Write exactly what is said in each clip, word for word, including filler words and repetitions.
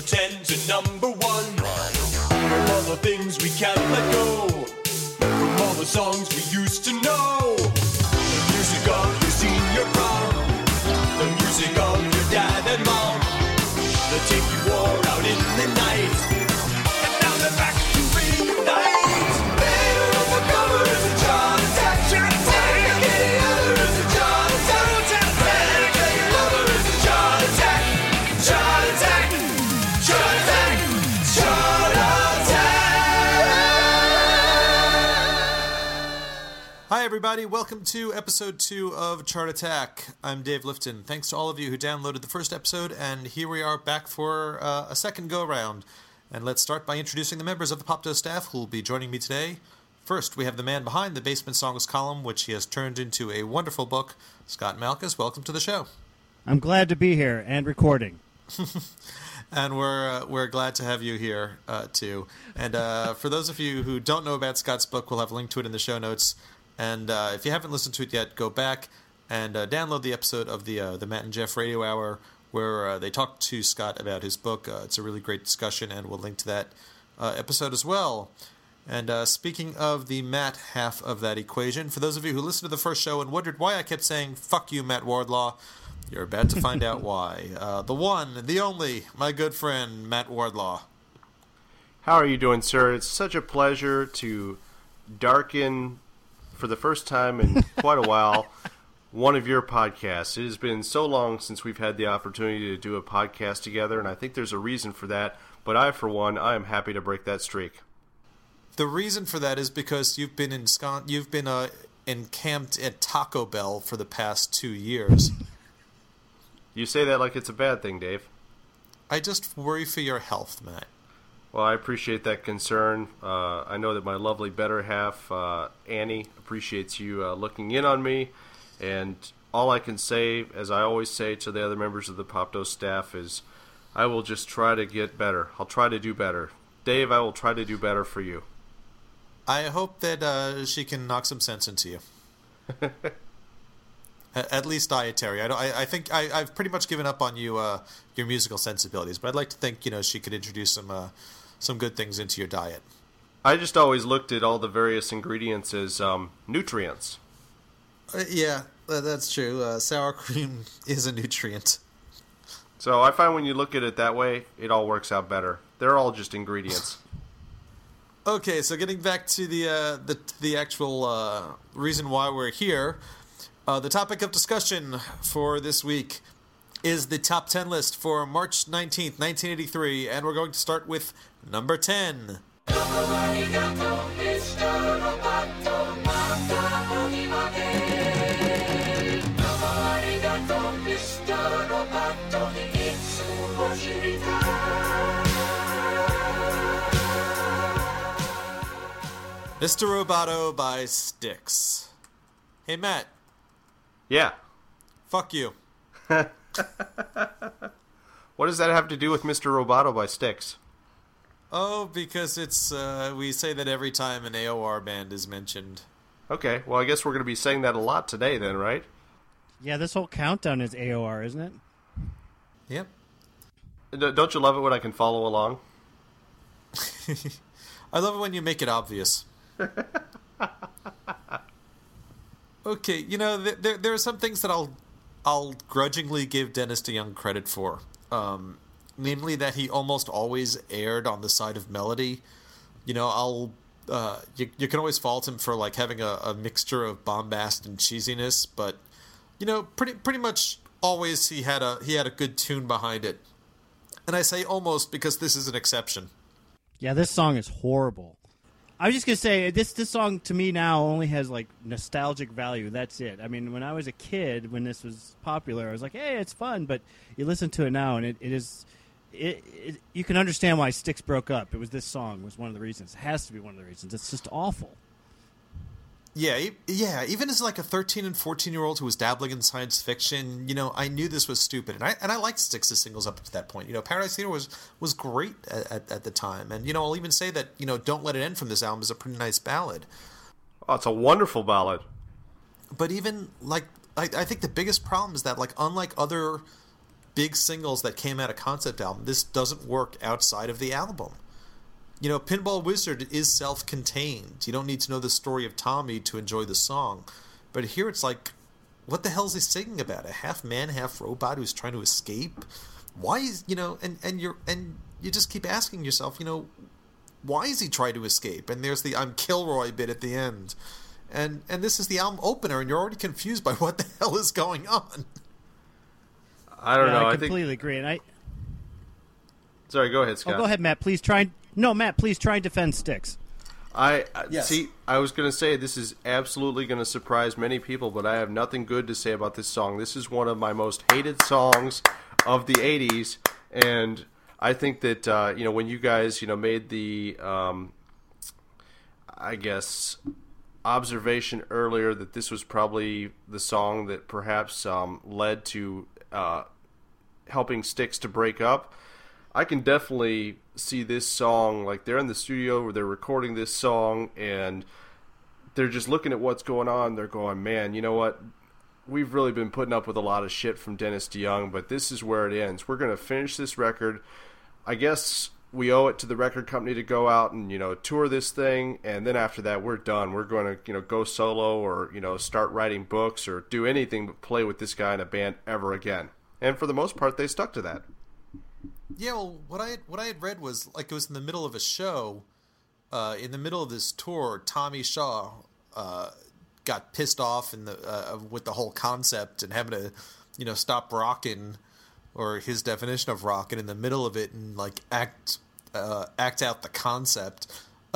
ten to number one. From all the things we can't let go, from all the songs we used to know. The music of your senior prom, the music of your dad and mom, the tape you wore out in the night, and now they're back to reunite. They don't know what cover is a John attack. John attack. Any other is a John attack. Panic, your lover is a John attack. John attack. John attack. John attack. Hi everybody, welcome to episode two of Chart Attack. I'm Dave Lifton. Thanks to all of you who downloaded the first episode, and here we are back for uh, a second go-round. And let's start by introducing the members of the Popto staff who will be joining me today. First, we have the man behind the Basement Songs column, which he has turned into a wonderful book. Scott Malkus, welcome to the show. I'm glad to be here and recording. And we're uh, we're glad to have you here, uh, too. And uh, for those of you who don't know about Scott's book, we'll have a link to it in the show notes. And uh, if you haven't listened to it yet, go back and uh, download the episode of the uh, the Matt and Jeff Radio Hour where uh, they talk to Scott about his book. Uh, it's a really great discussion, and we'll link to that uh, episode as well. And uh, speaking of the Matt half of that equation, for those of you who listened to the first show and wondered why I kept saying, fuck you, Matt Wardlaw, you're about to find out why. Uh, the one, the only, my good friend, Matt Wardlaw. How are you doing, sir? It's such a pleasure to darken, for the first time in quite a while, one of your podcasts. It has been so long since we've had the opportunity to do a podcast together, and I think there's a reason for that. But I, for one, I am happy to break that streak. The reason for that is because you've been in you've been uh, encamped at Taco Bell for the past two years. You say that like it's a bad thing, Dave. I just worry for your health, Matt. Well, I appreciate that concern. Uh, I know that my lovely better half, uh, Annie, appreciates you uh, looking in on me. And all I can say, as I always say to the other members of the Popto staff, is I will just try to get better. I'll try to do better. Dave, I will try to do better for you. I hope that uh, she can knock some sense into you. At least dietary. I, don't, I, I think I, I've pretty much given up on you, uh, your musical sensibilities, but I'd like to think, you know, she could introduce some uh, some good things into your diet. I just always looked at all the various ingredients as um, nutrients. Uh, yeah, uh, that's true. Uh, sour cream is a nutrient. So I find when you look at it that way, it all works out better. They're all just ingredients. Okay, so getting back to the uh, the the actual uh, reason why we're here, uh, the topic of discussion for this week is the top ten list for March nineteenth, nineteen eighty-three, and we're going to start with number ten. Mister Roboto by Styx. Hey, Matt. Yeah. Fuck you. What does that have to do with Mister Roboto by Styx? Oh, because it's, uh, we say that every time an A O R band is mentioned. Okay, well, I guess we're going to be saying that a lot today then, right? Yeah, this whole countdown is A O R, isn't it? Yep. D- don't you love it when I can follow along? I love it when you make it obvious. Okay, you know, there there are some things that I'll I'll grudgingly give Dennis DeYoung credit for. Um, namely that he almost always erred on the side of melody. You know, I'll uh, you you can always fault him for like having a, a mixture of bombast and cheesiness, but you know, pretty pretty much always he had a he had a good tune behind it. And I say almost because this is an exception. Yeah, this song is horrible. I was just gonna say this. This song to me now only has like nostalgic value. That's it. I mean, when I was a kid, when this was popular, I was like, "Hey, it's fun." But you listen to it now, and it, it is. It, it you can understand why Styx broke up. It was this song was one of the reasons. It has to be one of the reasons. It's just awful. Yeah, yeah. Even as like a thirteen and fourteen year old who was dabbling in science fiction, you know, I knew this was stupid, and I and I liked Styx's singles up to that point. You know, Paradise Theater was was great at, at, at the time, and you know, I'll even say that you know, Don't Let It End from this album is a pretty nice ballad. Oh, it's a wonderful ballad. But even like, I, I think the biggest problem is that like, unlike other big singles that came out of concept album, this doesn't work outside of the album. You know, Pinball Wizard is self-contained. You don't need to know the story of Tommy to enjoy the song. But here it's like, what the hell is he singing about? A half man, half robot who's trying to escape? Why is, you know, and, and you're and you just keep asking yourself, you know, why is he trying to escape? And there's the I'm Kilroy bit at the end. And and this is the album opener, and you're already confused by what the hell is going on. I don't yeah, know. I I completely think... agree. And I Sorry, go ahead, Scott. Oh, go ahead, Matt. Please try. No, Matt. Please try and defend Styx. I uh, Yes. see. I was going to say this is absolutely going to surprise many people, but I have nothing good to say about this song. This is one of my most hated songs of the eighties, and I think that uh, you know when you guys you know made the um, I guess observation earlier that this was probably the song that perhaps um, led to uh, helping Styx to break up. I can definitely see this song, like they're in the studio where they're recording this song and they're just looking at what's going on. They're going, man, you know what? We've really been putting up with a lot of shit from Dennis DeYoung, but this is where it ends. We're going to finish this record. I guess we owe it to the record company to go out and, you know, tour this thing. And then after that, we're done. We're going to, you know, go solo or, you know, start writing books or do anything but play with this guy in a band ever again. And for the most part, they stuck to that. Yeah, well, what I had, what I had read was like it was in the middle of a show, uh, in the middle of this tour. Tommy Shaw uh, got pissed off in the uh, with the whole concept and having to, you know, stop rocking, or his definition of rocking in the middle of it and like act uh, act out the concept,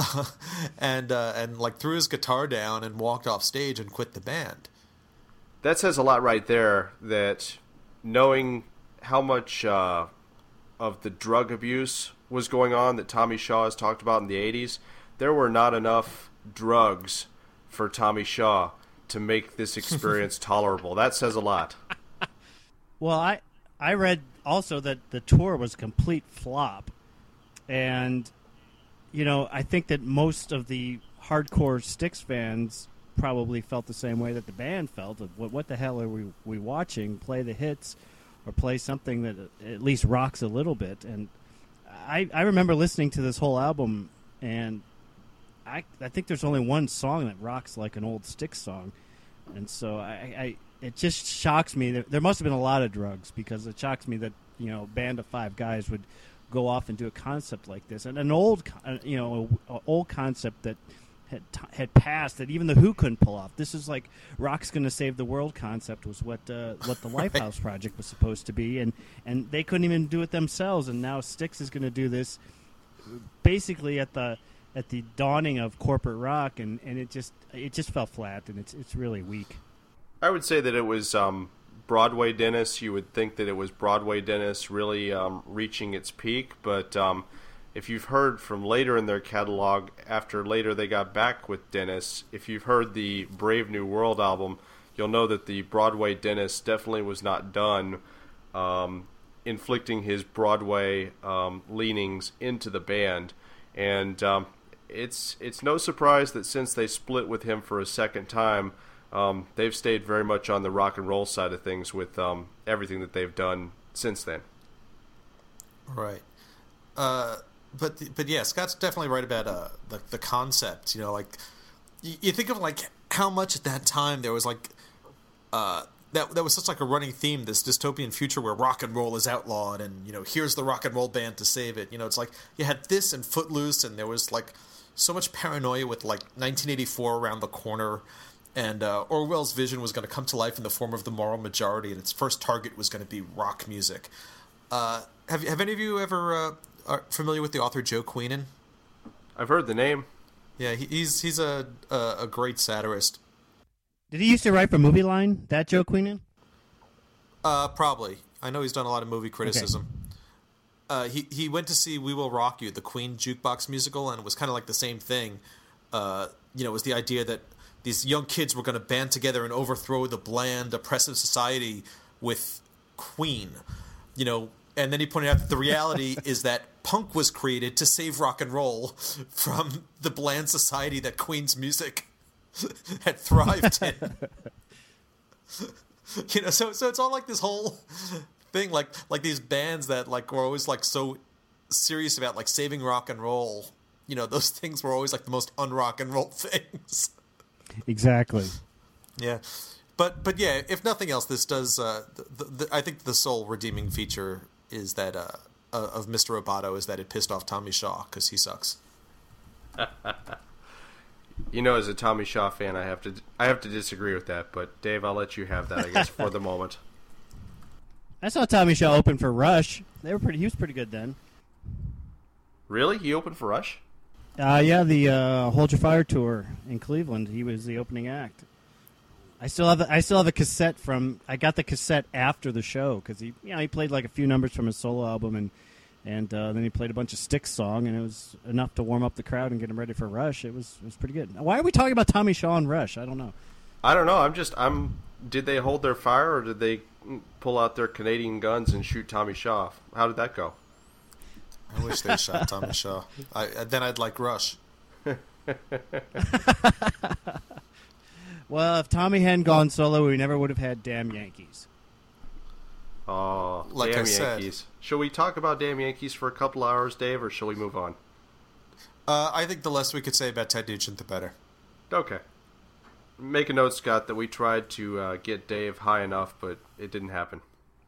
and uh, and like threw his guitar down and walked off stage and quit the band. That says a lot right there. That knowing how much. Uh, of the drug abuse was going on that Tommy Shaw has talked about in the eighties, there were not enough drugs for Tommy Shaw to make this experience tolerable. That says a lot. Well, I I read also that the tour was a complete flop. And, you know, I think that most of the hardcore Styx fans probably felt the same way that the band felt. What, what the hell are we, we watching? Play the hits. Or play something that at least rocks a little bit. And I, I remember listening to this whole album, and I I think there's only one song that rocks like an old Styx song. And so I, I it just shocks me. There, there must have been a lot of drugs, because it shocks me that, you know, a band of five guys would go off and do a concept like this. And an old, you know, a, a old concept that had had passed that even the Who couldn't pull off. This is like Rock's Gonna Save the World concept was what uh, what the Lifehouse Project was supposed to be, and and they couldn't even do it themselves. And now Styx is going to do this, basically at the at the dawning of corporate rock, and, and it just it just fell flat, and it's it's really weak. I would say that it was um, Broadway Dennis. You would think that it was Broadway Dennis really um, reaching its peak, but. Um, If you've heard from later in their catalog, after later they got back with Dennis, if you've heard the Brave New World album, you'll know that the Broadway Dennis definitely was not done um, inflicting his Broadway um, leanings into the band. And um, it's it's no surprise that since they split with him for a second time, um, they've stayed very much on the rock and roll side of things with um, everything that they've done since then. Right. Uh... But but yeah, Scott's definitely right about uh, the the concept. You know, like you, you think of like how much at that time there was like uh, that that was such like a running theme, this dystopian future where rock and roll is outlawed, and you know here's the rock and roll band to save it. You know, it's like you had this and Footloose, and there was like so much paranoia with like nineteen eighty-four around the corner, and uh, Orwell's vision was going to come to life in the form of the moral majority, and its first target was going to be rock music. Uh, have have any of you ever uh, are familiar with the author Joe Queenan? I've heard the name. Yeah, he, he's he's a, a a great satirist. Did he used to write for Movie Line? That Joe Queenan? Uh, probably. I know he's done a lot of movie criticism. Okay. Uh, he he went to see We Will Rock You, the Queen jukebox musical, and it was kind of like the same thing. Uh, you know, it was the idea that these young kids were going to band together and overthrow the bland, oppressive society with Queen. You know, and then he pointed out that the reality is that punk was created to save rock and roll from the bland society that Queen's music had thrived in. You know, so so it's all like this whole thing. Like like these bands that like were always like so serious about like saving rock and roll. You know, those things were always like the most un-rock and roll things. Exactly. Yeah, but but yeah, if nothing else, this does. Uh, the, the, I think the sole redeeming feature is that uh, uh, of Mister Roboto is that it pissed off Tommy Shaw because he sucks. You know, as a Tommy Shaw fan, I have to I have to disagree with that. But Dave, I'll let you have that, I guess, for the moment. I saw Tommy Shaw open for Rush. They were pretty. He was pretty good then. Really? He opened for Rush? Uh, yeah, the uh, Hold Your Fire tour in Cleveland. He was the opening act. I still have the, I still have a cassette from. I got the cassette after the show because he, you know, he played like a few numbers from his solo album and and uh, then he played a bunch of Styx song and it was enough to warm up the crowd and get him ready for Rush. It was it was pretty good. Why are we talking about Tommy Shaw and Rush? I don't know. I don't know. I'm just I'm. Did they hold their fire or did they pull out their Canadian guns and shoot Tommy Shaw? How did that go? I wish they shot Tommy Shaw. I, then I'd like Rush. Well, if Tommy hadn't gone solo, we never would have had Damn Yankees. Oh, Like damn I said. Yankees. Shall we talk about damn Yankees for a couple hours, Dave, or shall we move on? Uh, I think the less we could say about Ted Nugent, the better. Okay. Make a note, Scott, that we tried to uh, get Dave high enough, but it didn't happen.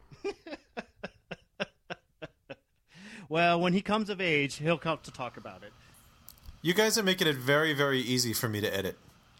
Well, when he comes of age, he'll come to talk about it. You guys are making it very, very easy for me to edit.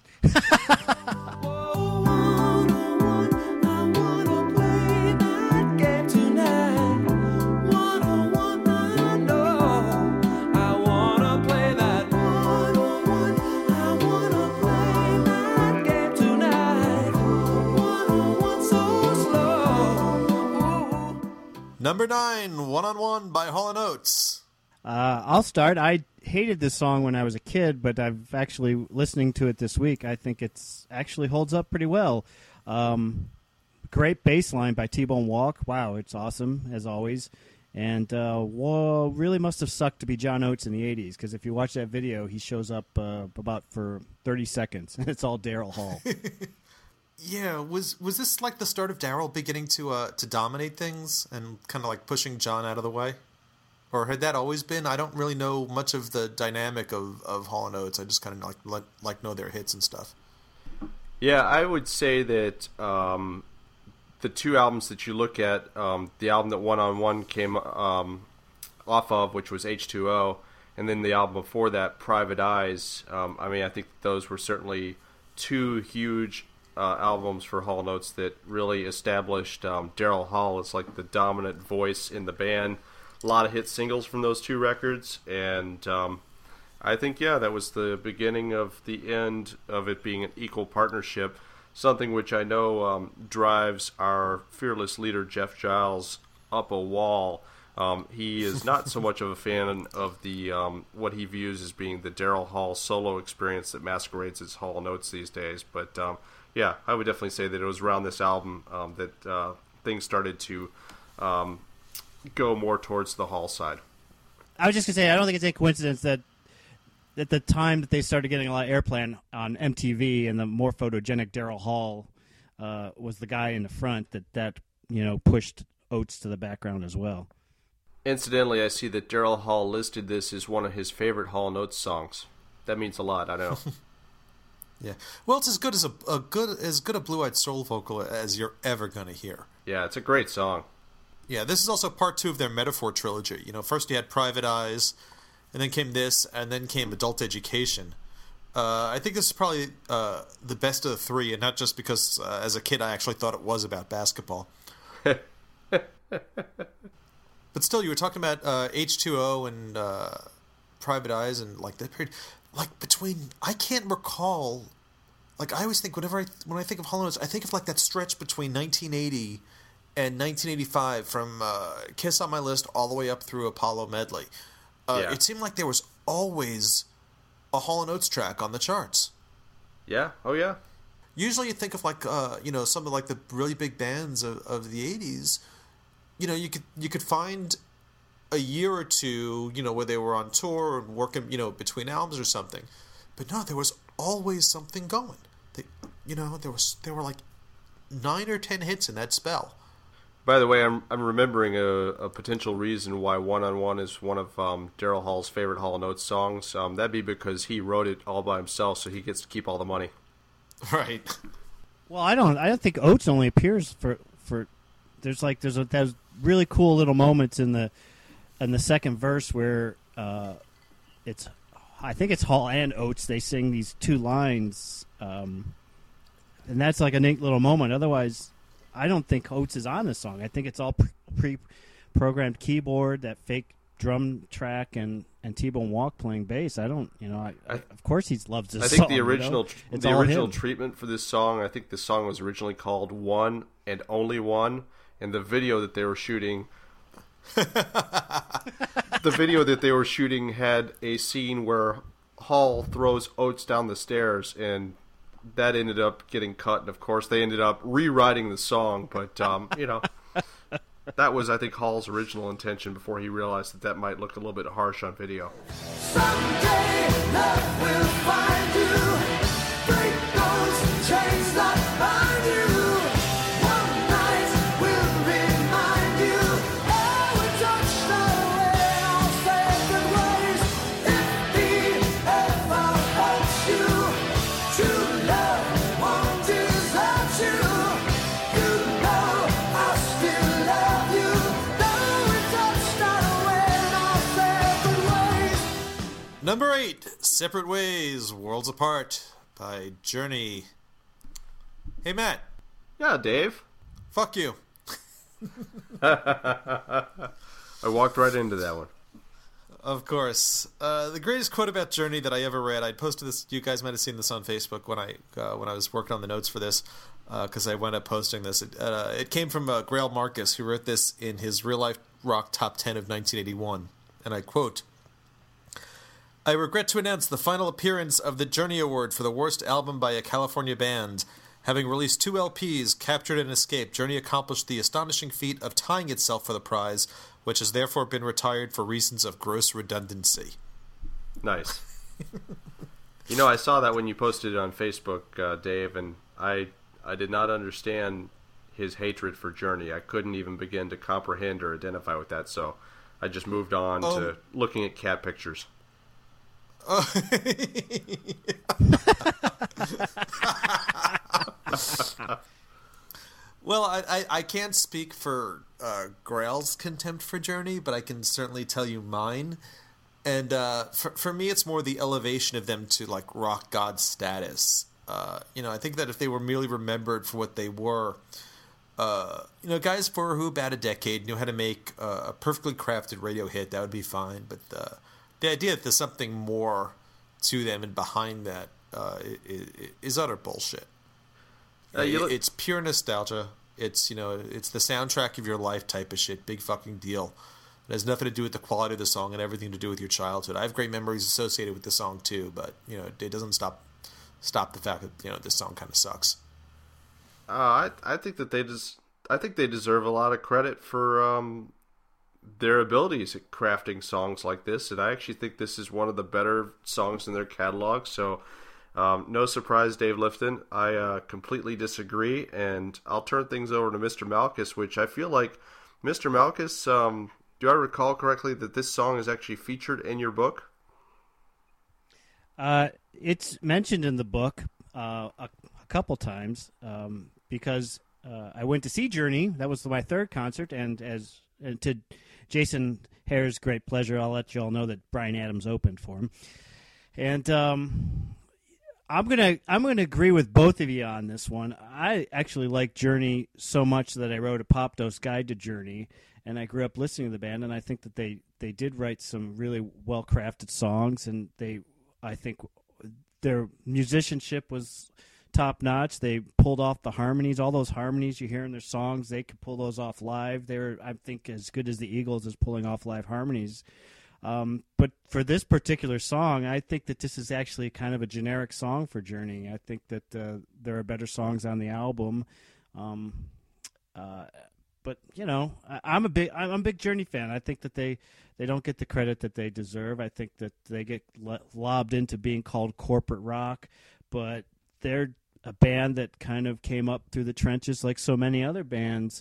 Number nine, One on One by Hall and Oates. Uh, I'll start. I hated this song when I was a kid, but I've actually listening to it this week. I think it's actually holds up pretty well. Um, great bass line by T-Bone Walk. Wow, it's awesome as always. And uh, whoa, really must have sucked to be John Oates in the eighties because if you watch that video, he shows up uh, about for thirty seconds, and it's all Daryl Hall. Yeah, was was this like the start of Daryl beginning to uh, to dominate things and kind of like pushing John out of the way? Or had that always been? I don't really know much of the dynamic of, of Hall and Oates. I just kind of like let, like know their hits and stuff. Yeah, I would say that um, the two albums that you look at, um, the album that One on One came um, off of, which was H two O, and then the album before that, Private Eyes. Um, I mean, I think those were certainly two huge uh, albums for Hall and Oates that really established um, Daryl Hall as like the dominant voice in the band. A lot of hit singles from those two records, and um, I think, yeah, that was the beginning of the end of it being an equal partnership, something which I know um, drives our fearless leader, Jeff Giles, up a wall. Um, he is not so much of a fan of the um, what he views as being the Daryl Hall solo experience that masquerades as Hall and Oates these days. But, um, yeah, I would definitely say that it was around this album um, that uh, things started to um, go more towards the Hall side. I was just going to say, I don't think it's a coincidence that at the time that they started getting a lot of airplay on, on M T V and the more photogenic Daryl Hall uh, was the guy in the front, that that, you know, pushed Oates to the background as well. Incidentally, I see that Daryl Hall listed this as one of his favorite Hall and Oates songs. That means a lot, I know. Yeah, well, it's as good as a, a good as good a Blue Eyed Soul vocal as you're ever gonna hear. Yeah, it's a great song. Yeah, this is also part two of their Metaphor trilogy. You know, first you had Private Eyes, and then came this, and then came Adult Education. Uh, I think this is probably uh, the best of the three, and not just because uh, as a kid I actually thought it was about basketball. But still, you were talking about uh, H two O and uh, Private Eyes, and like that period, like between I can't recall. Like I always think whenever I when I think of Hall and Oates, I think of like that stretch between nineteen eighty and nineteen eighty-five, from uh, Kiss on My List all the way up through Apollo Medley. Uh, Yeah. It seemed like there was always a Hall and Oates track on the charts. Yeah, oh yeah. Usually you think of like uh, you know, some of like the really big bands of, of the eighties. You know, you could you could find a year or two, you know, where they were on tour and working, you know, between albums or something. But no, there was always something going. They, you know, there was there were like nine or ten hits in that spell. By the way, I'm I'm remembering a, a potential reason why One on One is one of um, Daryl Hall's favorite Hall and Oates songs. Um, that'd be because he wrote it all by himself, so he gets to keep all the money. Right. Well, I don't. I don't think Oates only appears for for. There's like there's a there's really cool little moments in the in the second verse where uh, it's I think it's Hall and Oates. They sing these two lines, um, and that's like a neat little moment. Otherwise, I don't think Oates is on this song. I think it's all pre programmed keyboard, that fake drum track, and and T-Bone Walk playing bass. I don't, you know, I, I, of course he loves this I song. think the original you know? the original him. treatment for this song, I think the song was originally called One and Only One, and the video that they were shooting the video that they were shooting had a scene where Hall throws Oates down the stairs, and that ended up getting cut, and of course they ended up rewriting the song, but um, you know, that was, I think, Hall's original intention before he realized that that might look a little bit harsh on video. Someday love will find you. Break those chains that bind you. One night will remind you. Oh, we touched away our sacred ways. If he ever hurts you, true love won't desert you. You know I still love you. Though we touched away our sacred ways. Number eight, Separate Ways, Worlds Apart by Journey. Hey, Matt. Yeah, Dave. Fuck you. I walked right into that one. Of course. Uh, the greatest quote about Journey that I ever read, I posted this, you guys might have seen this on Facebook when I uh, when I was working on the notes for this, because uh, I wound up posting this. It, uh, it came from uh, Grail Marcus, who wrote this in his Real Life Rock Top ten of nineteen eighty-one. And I quote, I regret to announce the final appearance of the Journey Award for the worst album by a California band. Having released two L Ps, Captured and Escaped, Journey accomplished the astonishing feat of tying itself for the prize, which has therefore been retired for reasons of gross redundancy. Nice. You know, I saw that when you posted it on Facebook, uh, Dave, and I I did not understand his hatred for Journey. I couldn't even begin to comprehend or identify with that, so I just moved on Oh. to looking at cat pictures. Well, I, I, I can't speak for uh, Grail's contempt for Journey, but I can certainly tell you mine. And uh, for, for me, it's more the elevation of them to, like, rock god status. Uh, you know, I think that if they were merely remembered for what they were, uh, you know, guys for who about a decade knew how to make uh, a perfectly crafted radio hit, that would be fine. But uh, the idea that there's something more to them and behind that uh, is, is utter bullshit. Uh, you look- It's pure nostalgia. It's, you know, it's the soundtrack of your life type of shit. Big fucking deal. It has nothing to do with the quality of the song and everything to do with your childhood. I have great memories associated with the song too, but, you know, it doesn't stop stop the fact that, you know, this song kind of sucks. Uh, I I think that they des- I think they deserve a lot of credit for um, their abilities at crafting songs like this, and I actually think this is one of the better songs in their catalog. So, um, no surprise, Dave Lifton. I uh, completely disagree, and I'll turn things over to Mister Malkus, which I feel like Mister Malkus. Um, do I recall correctly that this song is actually featured in your book? Uh, it's mentioned in the book uh, a, a couple times um, because uh, I went to see Journey. That was my third concert, and as and to Jason Hare's great pleasure, I'll let you all know that Bryan Adams opened for him. And um, I'm gonna I'm gonna agree with both of you on this one. I actually like Journey so much that I wrote a Pop Dose Guide to Journey, and I grew up listening to the band, and I think that they, they did write some really well crafted songs, and they I think their musicianship was top notch. They pulled off the harmonies, all those harmonies you hear in their songs. They could pull those off live. They're, I think, as good as the Eagles is pulling off live harmonies. Um, but for this particular song, I think that this is actually kind of a generic song for Journey. I think that uh, there are better songs on the album. Um, uh, but you know, I, I'm a big I'm a big Journey fan. I think that they. They don't get the credit that they deserve. I think that they get lo- lobbed into being called corporate rock, but they're a band that kind of came up through the trenches like so many other bands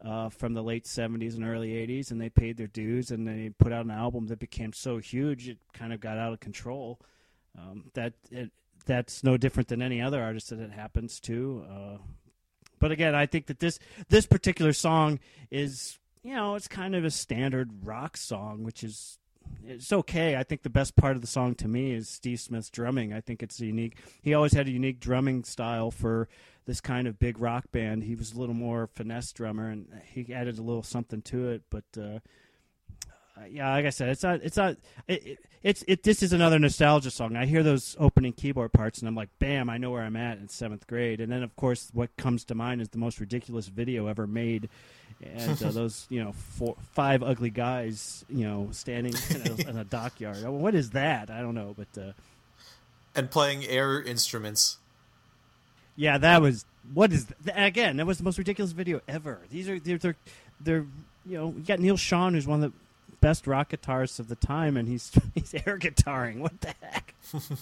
uh, from the late seventies and early eighties, and they paid their dues, and they put out an album that became so huge it kind of got out of control. Um, that it, that's no different than any other artist that it happens to. Uh, but again, I think that this this particular song is, you know, it's kind of a standard rock song, which is it's okay. I think the best part of the song to me is Steve Smith's drumming. I think it's unique. He always had a unique drumming style for this kind of big rock band. He was a little more finesse drummer, and he added a little something to it. But uh, yeah, like I said, it's not. It's not. It, it, it's. It. This is another nostalgia song. I hear those opening keyboard parts, and I'm like, bam! I know where I'm at in seventh grade. And then, of course, what comes to mind is the most ridiculous video ever made. And uh, those, you know, four, five ugly guys, you know, standing in a, in a dockyard. What is that? I don't know, but uh, and playing air instruments. Yeah, that was what is th- again? That was the most ridiculous video ever. These are they're, they're they're you know, you got Neil Schon, who's one of the best rock guitarists of the time, and he's he's air guitaring. What the heck?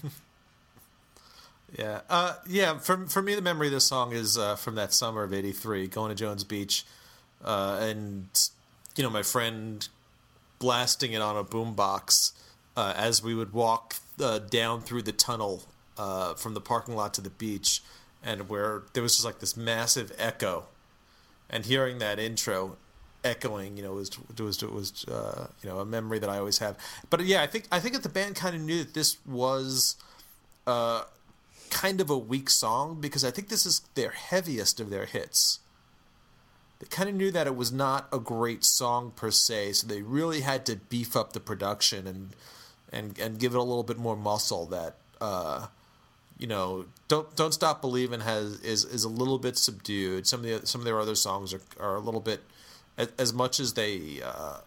yeah, uh, yeah. For for me, the memory of this song is uh, from that summer of eighty-three, going to Jones Beach. Uh, and, you know, my friend blasting it on a boombox uh, as we would walk uh, down through the tunnel uh, from the parking lot to the beach, and where there was just like this massive echo, and hearing that intro echoing, you know, was was was uh, you know, a memory that I always have. But yeah, I think I think that the band kind of knew that this was uh, kind of a weak song, because I think this is their heaviest of their hits. They kind of knew that it was not a great song per se, so they really had to beef up the production and and and give it a little bit more muscle. That uh, you know, don't don't stop believing has is is a little bit subdued. Some of the some of their other songs are are a little bit, as, as much as they uh,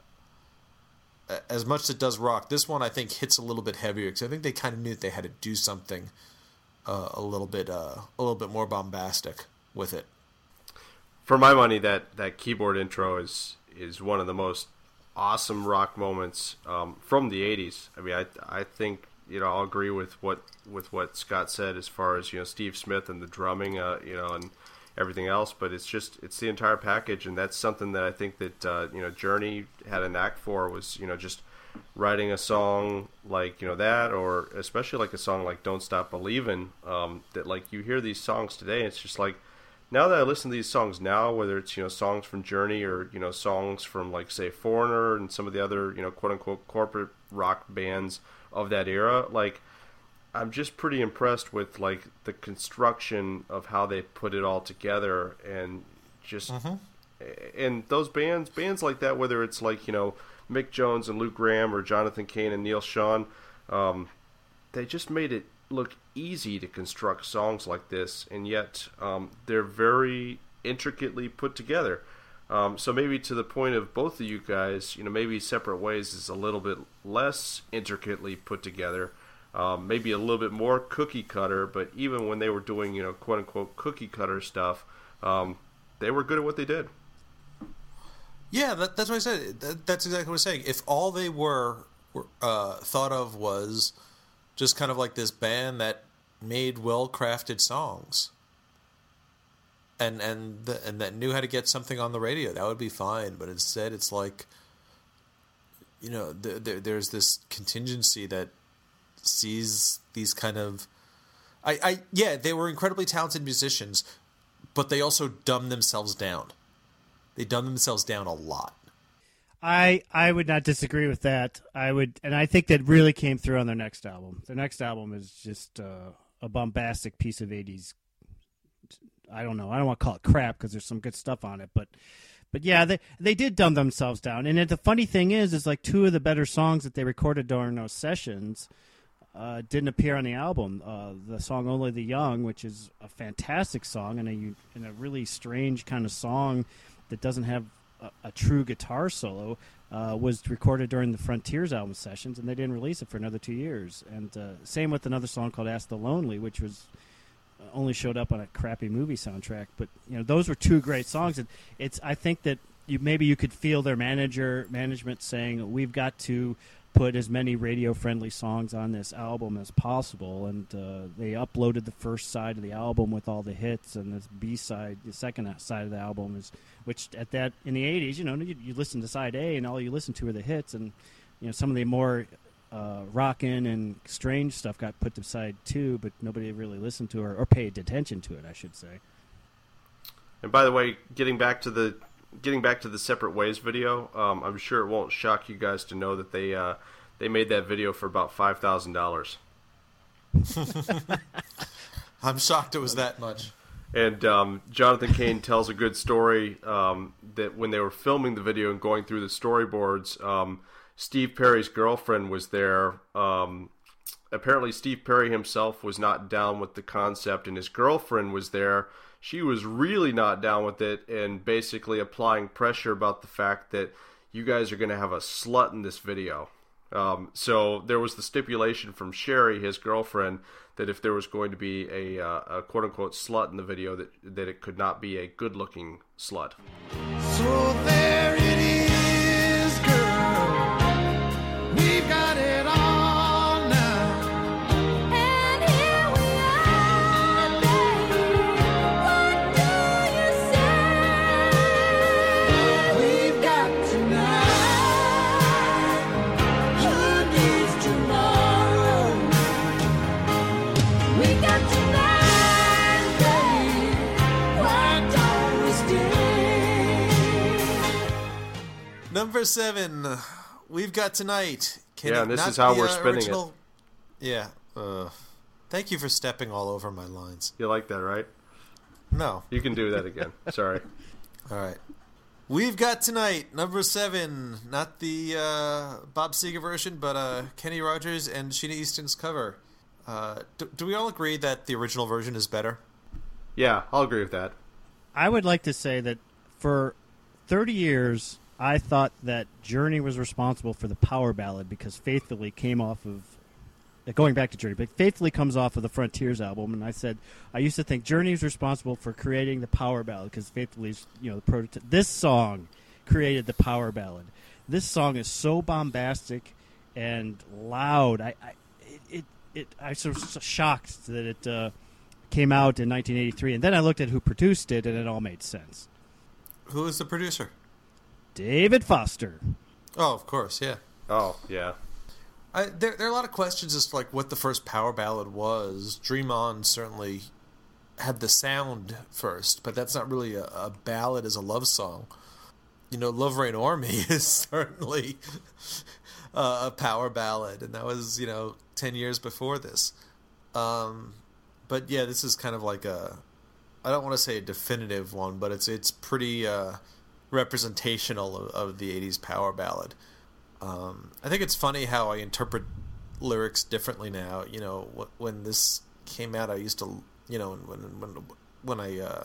as much as it does rock. This one I think hits a little bit heavier, because I think they kind of knew that they had to do something uh, a little bit uh, a little bit more bombastic with it. For my money, that, that keyboard intro is is one of the most awesome rock moments um, from the eighties. I mean, I I think, you know, I'll agree with what with what Scott said as far as, you know, Steve Smith and the drumming, uh, you know, and everything else. But it's just it's the entire package, and that's something that I think that uh, you know, Journey had a knack for, was, you know, just writing a song like, you know, that, or especially like a song like Don't Stop Believin'. Um, that, like, you hear these songs today, and it's just like, now that I listen to these songs now, whether it's, you know, songs from Journey or, you know, songs from, like, say, Foreigner and some of the other, you know, quote-unquote corporate rock bands of that era, like, I'm just pretty impressed with, like, the construction of how they put it all together, and just, mm-hmm. and those bands, bands like that, whether it's, like, you know, Mick Jones and Luke Graham or Jonathan Cain and Neil Schon, um, they just made it look easy to construct songs like this, and yet um, they're very intricately put together. Um, so maybe to the point of both of you guys, you know, maybe Separate Ways is a little bit less intricately put together, um, maybe a little bit more cookie cutter, but even when they were doing, you know, quote unquote cookie cutter stuff, um, they were good at what they did. Yeah, that, that's what I said. That, that's exactly what I was saying. If all they were, were uh, thought of was just kind of like this band that made well-crafted songs, and and the, and that knew how to get something on the radio, that would be fine. But instead, it's like, you know, the, the, there's this contingency that sees these kind of, I, I yeah, they were incredibly talented musicians, but they also dumbed themselves down. They dumbed themselves down a lot. I I would not disagree with that. I would, and I think that really came through on their next album. Their next album is just uh, a bombastic piece of eighties. I don't know. I don't want to call it crap, because there's some good stuff on it, but but yeah, they they did dumb themselves down. And the funny thing is, is like two of the better songs that they recorded during those sessions uh, didn't appear on the album. Uh, the song "Only the Young," which is a fantastic song and a and a really strange kind of song that doesn't have a, a true guitar solo, uh, was recorded during the Frontiers album sessions, and they didn't release it for another two years. And uh, same with another song called "Ask the Lonely," which was uh, only showed up on a crappy movie soundtrack. But you know, those were two great songs, and it's I think that you maybe you could feel their manager management saying, "We've got to put as many radio-friendly songs on this album as possible, and uh, they uploaded the first side of the album with all the hits, and this B-side, the second side of the album is, which at that in the eighties, you know, you, you listen to side A, and all you listen to are the hits, and you know some of the more uh, rockin' and strange stuff got put to side two, but nobody really listened to it or paid attention to it, I should say. And by the way, getting back to the Getting back to the Separate Ways video, um, I'm sure it won't shock you guys to know that they uh, they made that video for about five thousand dollars. I'm shocked it was that much. And um, Jonathan Cain tells a good story um, that when they were filming the video and going through the storyboards, um, Steve Perry's girlfriend was there. Um, apparently, Steve Perry himself was not down with the concept, and his girlfriend was there. She was really not down with it and basically applying pressure about the fact that you guys are going to have a slut in this video. Um, so there was the stipulation from Sherry, his girlfriend, that if there was going to be a, uh, a quote-unquote slut in the video, that, that it could not be a good-looking slut. So there it is, girl. We've got it all now. And here we are, baby. What do you say? We've got tonight. Who needs tomorrow? We got tonight, baby. Why don't we stay? Number seven, We've Got Tonight. Can Yeah, it and this not is how be we're a spinning it. original... Yeah. Uh, thank you for stepping all over my lines. You like that, right? No. You can do that again. Sorry. All right. We've Got Tonight, number seven. Not the uh, Bob Seger version, but uh, Kenny Rogers and Sheena Easton's cover. Uh, do, do we all agree that the original version is better? Yeah, I'll agree with that. I would like to say that for thirty years, I thought that Journey was responsible for the power ballad because Faithfully came off of, uh, going back to Journey, but Faithfully comes off of the Frontiers album, and I said, I used to think Journey was responsible for creating the power ballad because Faithfully's, you know, the prototype. This song created the power ballad. This song is so bombastic and loud. I, I it, it, it I was so shocked that it uh, came out in nineteen eighty-three, and then I looked at who produced it, and it all made sense. Who is the producer? David Foster. Oh, of course, yeah. Oh, yeah. I, there, there are a lot of questions as to like what the first power ballad was. Dream On certainly had the sound first, but that's not really a, a ballad as a love song. You know, Love Rain Ormy is certainly uh, a power ballad, and that was, you know, ten years before this. Um, but yeah, this is kind of like a, I don't want to say a definitive one, but it's it's pretty uh, representational of, of the eighties power ballad. Um, I think it's funny how I interpret lyrics differently now. You know, wh- when this came out, I used to, you know, when when when I uh,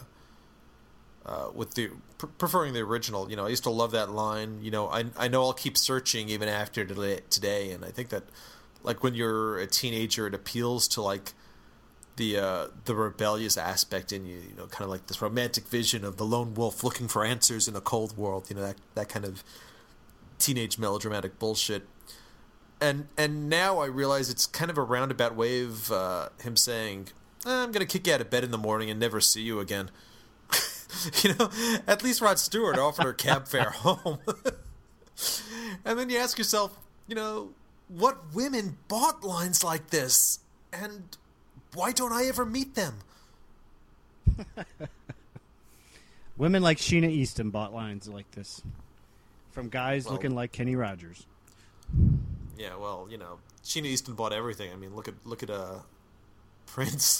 uh, with the pr- preferring the original, you know, I used to love that line. You know, I I know I'll keep searching even after today, today, and I think that like when you're a teenager, it appeals to like the uh, the rebellious aspect in you. You know, kind of like this romantic vision of the lone wolf looking for answers in a cold world. You know, that that kind of teenage melodramatic bullshit. And and now I realize it's kind of a roundabout way of uh, him saying, eh, I'm going to kick you out of bed in the morning and never see you again. You know, at least Rod Stewart offered her cab fare home. And then you ask yourself, you know, what women bought lines like this? And why don't I ever meet them? Women like Sheena Easton bought lines like this from guys Well- looking like Kenny Rogers. Yeah, well, you know, Sheena Easton bought everything. I mean, look at look at uh, Prince.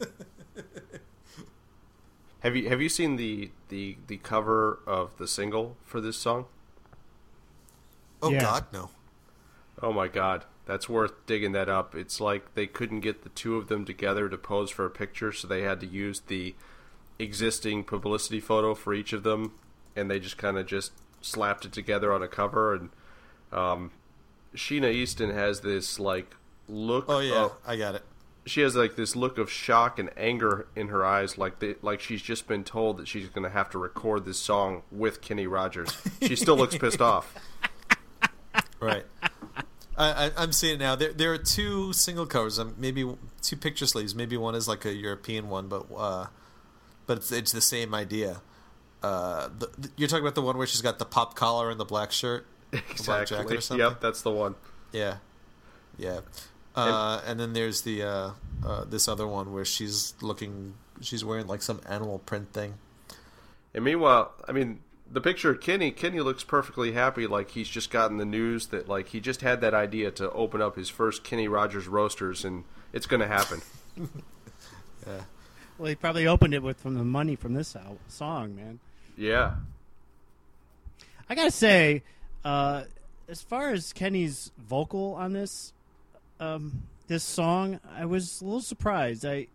Have you have you seen the, the, the cover of the single for this song? Oh, Yeah. God, no. Oh my God, that's worth digging that up. It's like they couldn't get the two of them together to pose for a picture, so they had to use the existing publicity photo for each of them, and they just kind of just slapped it together on a cover. And um, Sheena Easton has this like look. Oh, yeah, of, I got it. she has like this look of shock and anger in her eyes, like they, like she's just been told that she's going to have to record this song with Kenny Rogers. She still looks pissed off. Right. I, I, I'm seeing it now. There, there are two single covers, um, maybe two picture sleeves. Maybe one is like a European one, but uh, but it's, it's the same idea. Uh, the, the, you're talking about the one where she's got the pop collar and the black shirt, the black Exactly. jacket or something. Yep, that's the one. Yeah, yeah. Uh, and then there's the uh, uh, this other one where she's looking, she's wearing like some animal print thing. And meanwhile, I mean, the picture of Kenny, Kenny looks perfectly happy, like he's just gotten the news that like he just had that idea to open up his first Kenny Rogers Roasters, and it's going to happen. Yeah. Well, he probably opened it with from the money from this al- song, man. Yeah. I gotta say, uh, as far as Kenny's vocal on this um, this song, I was a little surprised. I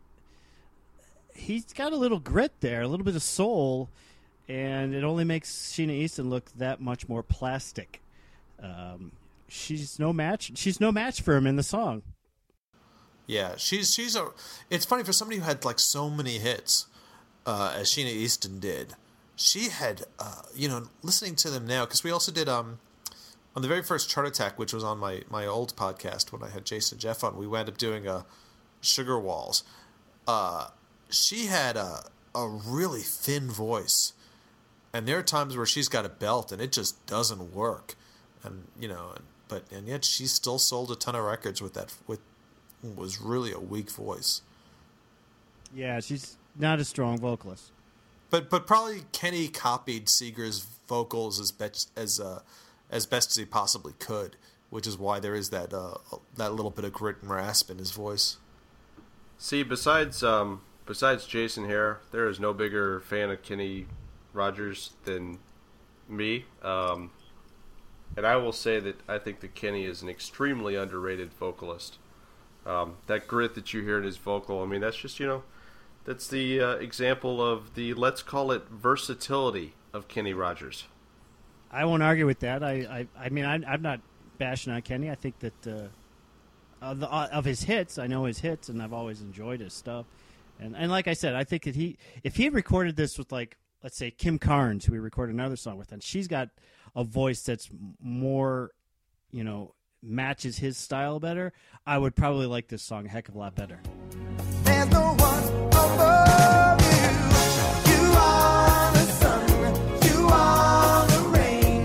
he's got a little grit there, a little bit of soul, and it only makes Sheena Easton look that much more plastic. Um, she's no match. She's no match for him in the song. Yeah, she's she's a. It's funny for somebody who had like so many hits, uh, as Sheena Easton did. She had, uh, you know, listening to them now, because we also did um, on the very first Chart Attack, which was on my, my old podcast when I had Jason and Jeff on. We wound up doing a Sugar Walls. Uh, she had a a really thin voice, and there are times where she's got a belt and it just doesn't work, and you know, but and yet she still sold a ton of records with that with. Was really a weak voice. Yeah, she's not a strong vocalist. But but probably Kenny copied Seeger's vocals as best as uh, as best as he possibly could, which is why there is that uh, that little bit of grit and rasp in his voice. See, besides um, besides Jason here, there is no bigger fan of Kenny Rogers than me. Um, and I will say that I think that Kenny is an extremely underrated vocalist. Um, that grit that you hear in his vocal, I mean, that's just, you know, that's the uh, example of the, let's call it, versatility of Kenny Rogers. I won't argue with that. I, I, I mean, I, I'm not bashing on Kenny. I think that uh, of, the, uh, of his hits, I know his hits, and I've always enjoyed his stuff. And and like I said, I think that he, if he had recorded this with, like, let's say Kim Carnes, who we recorded another song with, and she's got a voice that's more, you know, matches his style better, I would probably like this song a heck of a lot better. There's no one above you. You are the sun, you are the rain,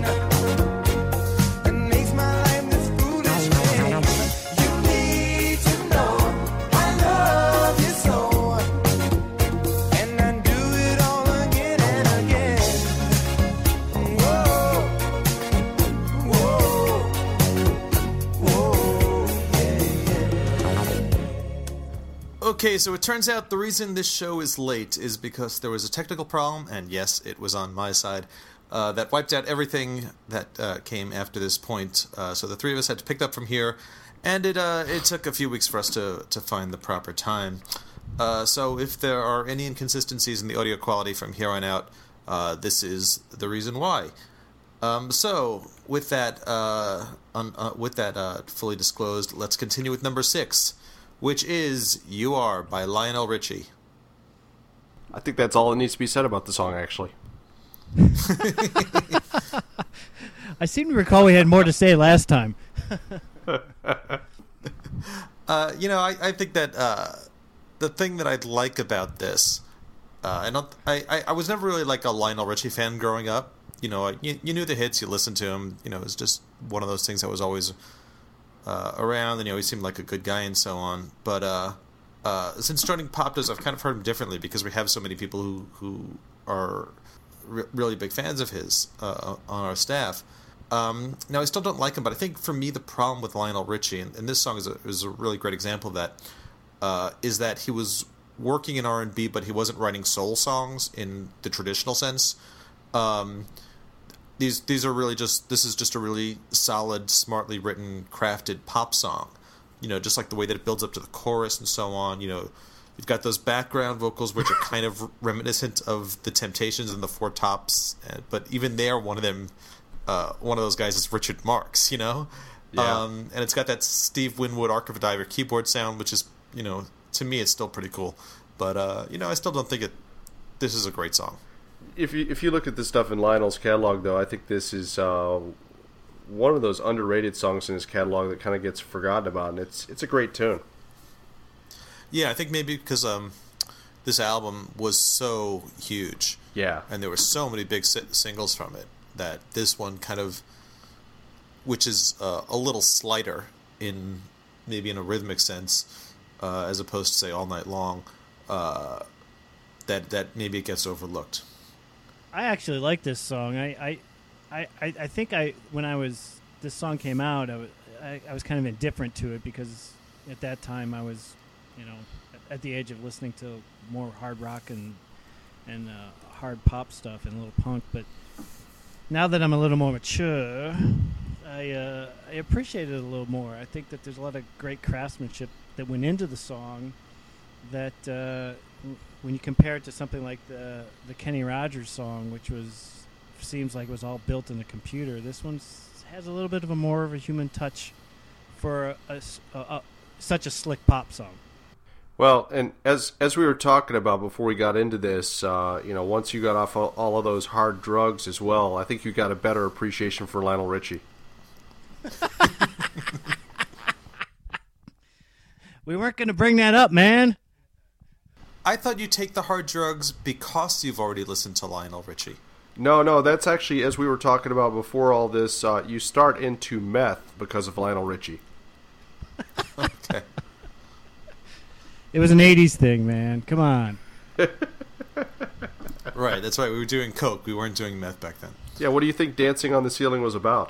that makes my life this foolish game. You need to know I love you so, and I do it all again and again. Whoa, whoa, whoa, yeah, yeah. Okay, so it turns out the reason this show is late is because there was a technical problem, and yes, it was on my side, uh, that wiped out everything that uh, came after this point. Uh, so the three of us had to pick up from here, and it uh, it took a few weeks for us to, to find the proper time. Uh, so if there are any inconsistencies in the audio quality from here on out, uh, this is the reason why. Um, so with that uh, un, uh, with that uh, fully disclosed, let's continue with number six, which is "You Are" by Lionel Richie. I think that's all that needs to be said about the song, actually. I seem to recall we had more to say last time. Uh, you know, I, I think that uh, the thing that I'd like about this, uh, I don't, I, I, I was never really like a Lionel Richie fan growing up. You know, you, you knew the hits, you listened to him. You know, it was just one of those things that was always uh, around, and he always seemed like a good guy and so on. But uh, uh, since joining Popdos, I've kind of heard him differently because we have so many people who who are re- really big fans of his uh, on our staff. Um, now, I still don't like him, but I think for me the problem with Lionel Richie, and, and this song is a, is a really great example of that, uh, is that he was working in R and B, but he wasn't writing soul songs in the traditional sense. Um, these these are really just, this is just a really solid, smartly written, crafted pop song. You know, just like the way that it builds up to the chorus and so on. You know, you've got those background vocals which are kind of reminiscent of the Temptations and the Four Tops, but even there, one of them... Uh, one of those guys is Richard Marx, you know? Yeah. Um, and it's got that Steve Winwood Arc of a Diver keyboard sound, which is, you know, to me it's still pretty cool. But, uh, you know, I still don't think it. This is a great song. If you if you look at the stuff in Lionel's catalog, though, I think this is uh, one of those underrated songs in his catalog that kind of gets forgotten about, and it's it's a great tune. Yeah, I think maybe because um, this album was so huge, Yeah. and there were so many big si- singles from it that this one kind of, which is uh, a little slighter in maybe in a rhythmic sense, uh, as opposed to say All Night Long, uh, that that maybe it gets overlooked. I actually like this song. I, I, I, I I think I when I was this song came out, I was, I, I was kind of indifferent to it because at that time I was, you know, at, at the age of listening to more hard rock and and uh, hard pop stuff and a little punk. But now that I'm a little more mature, I uh, I appreciate it a little more. I think that there's a lot of great craftsmanship that went into the song that. Uh, When you compare it to something like the the Kenny Rogers song, which was seems like it was all built in the computer, this one has a little bit of a more of a human touch for a, a- a- a- such a slick pop song. Well, and as as we were talking about before we got into this, uh, you know, once you got off all, all of those hard drugs as well, I think you got a better appreciation for Lionel Richie. We weren't going to bring that up, man. I thought you take the hard drugs because you've already listened to Lionel Richie. No, no, that's actually, as we were talking about before all this, uh, you start into meth because of Lionel Richie. Okay. It was an eighties thing, man. Come on. Right, that's right. We were doing coke. We weren't doing meth back then. Yeah, what do you think Dancing on the Ceiling was about?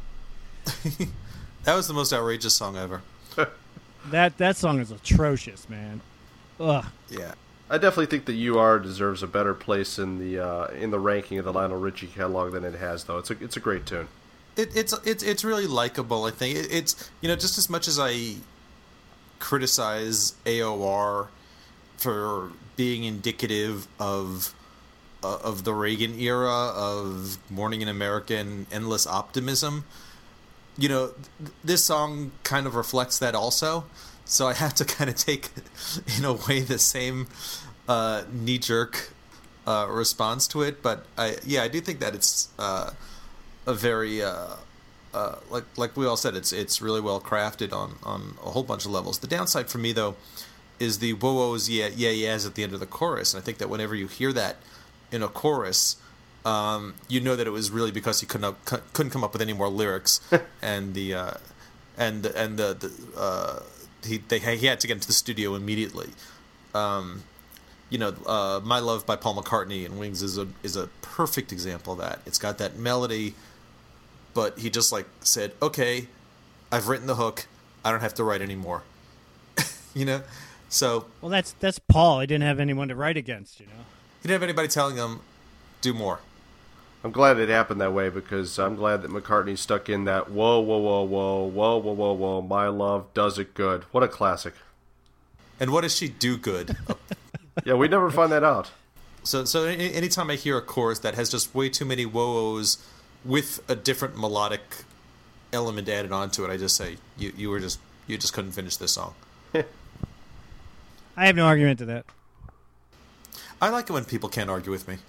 That was the most outrageous song ever. That that song is atrocious, man. Ugh. Yeah. I definitely think that U R deserves a better place in the uh, in the ranking of the Lionel Richie catalog than it has, though. It's a it's a great tune. It, it's it's it's really likable. I think it, it's you know just as much as I criticize A O R for being indicative of uh, of the Reagan era of Morning in America and endless optimism. You know, th- this song kind of reflects that also. So I have to kind of take, in a way, the same uh, knee-jerk uh, response to it. But I, yeah, I do think that it's uh, a very, uh, uh, like like we all said, it's it's really well crafted on, on a whole bunch of levels. The downside for me, though, is the whoa whoas yeah yeah yeahs at the end of the chorus. And I think that whenever you hear that in a chorus, um, you know that it was really because he couldn't up, couldn't come up with any more lyrics, and the uh, and and the the. Uh, He they he had to get into the studio immediately. Um, you know, uh, "My Love" by Paul McCartney and Wings is a is a perfect example of that. It's got that melody, but he just like said, "Okay, I've written the hook. I don't have to write anymore." You know, so Well, that's that's Paul. He didn't have anyone to write against, you know. he didn't have anybody telling him, "Do more." I'm glad it happened that way because I'm glad that McCartney stuck in that whoa, whoa, whoa, whoa, whoa, whoa, whoa, whoa, my love does it good. What a classic. And what does she do good? Yeah, we never find that out. So, so any- anytime I hear a chorus that has just way too many whoa-ohs with a different melodic element added onto it, I just say you you were just you just couldn't finish this song. I have no argument to that. I like it when people can't argue with me.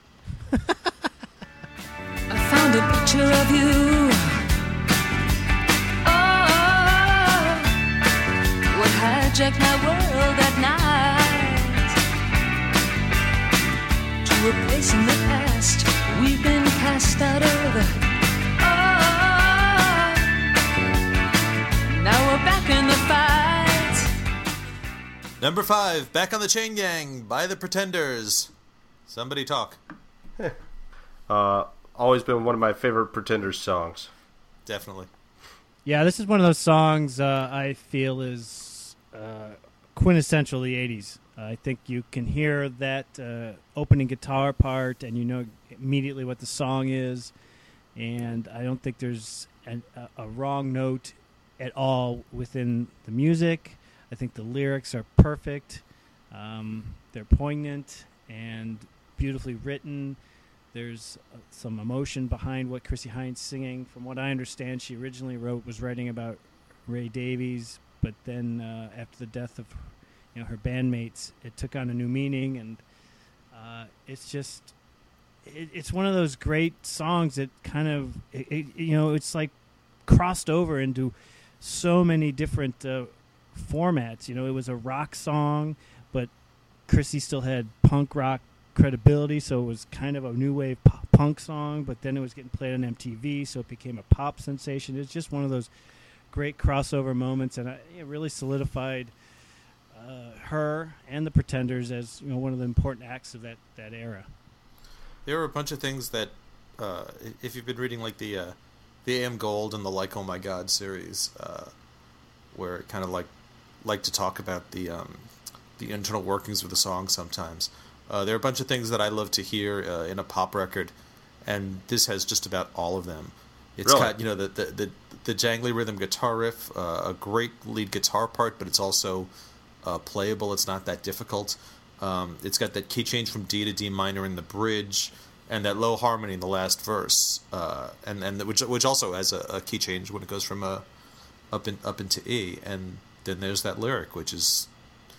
I found a picture of you. Oh, what hijacked my world at night to a place in the past we've been cast out of. Oh, now we're back in the fight. Number five, Back on the Chain Gang by the Pretenders. Somebody talk. Uh, always been one of my favorite Pretenders songs. Definitely. Yeah, this is one of those songs uh, I feel is uh, quintessential the eighties. I think you can hear that uh, opening guitar part, and you know immediately what the song is. And I don't think there's an, a, a wrong note at all within the music. I think the lyrics are perfect. Um, they're poignant and beautifully written. There's uh, some emotion behind what Chrissie Hynde's singing. From what I understand, she originally wrote was writing about Ray Davies, but then uh, after the death of you know her bandmates, it took on a new meaning, and uh, it's just it, it's one of those great songs that kind of, it, it, you know, it's like crossed over into so many different uh, formats. You know, it was a rock song, but Chrissy still had punk rock credibility, so it was kind of a new wave pop punk song, but then it was getting played on M T V, so it became a pop sensation. It's just one of those great crossover moments, and I, it really solidified uh, her and the Pretenders as, you know, one of the important acts of that, that era. There were a bunch of things that, uh, if you've been reading like the uh, the A M Gold and the Like Oh My God series, uh, where it kind of like like to talk about the um, the internal workings of the song sometimes. Uh, there are a bunch of things that I love to hear uh, in a pop record, and this has just about all of them. It's Really? got, you know, the the, the, the jangly rhythm guitar riff, uh, a great lead guitar part, but it's also uh, playable. It's not that difficult. Um, it's got that key change from D to D minor in the bridge, and that low harmony in the last verse, uh, and and which which also has a, a key change when it goes from uh, up in up into E, and then there's that lyric, which is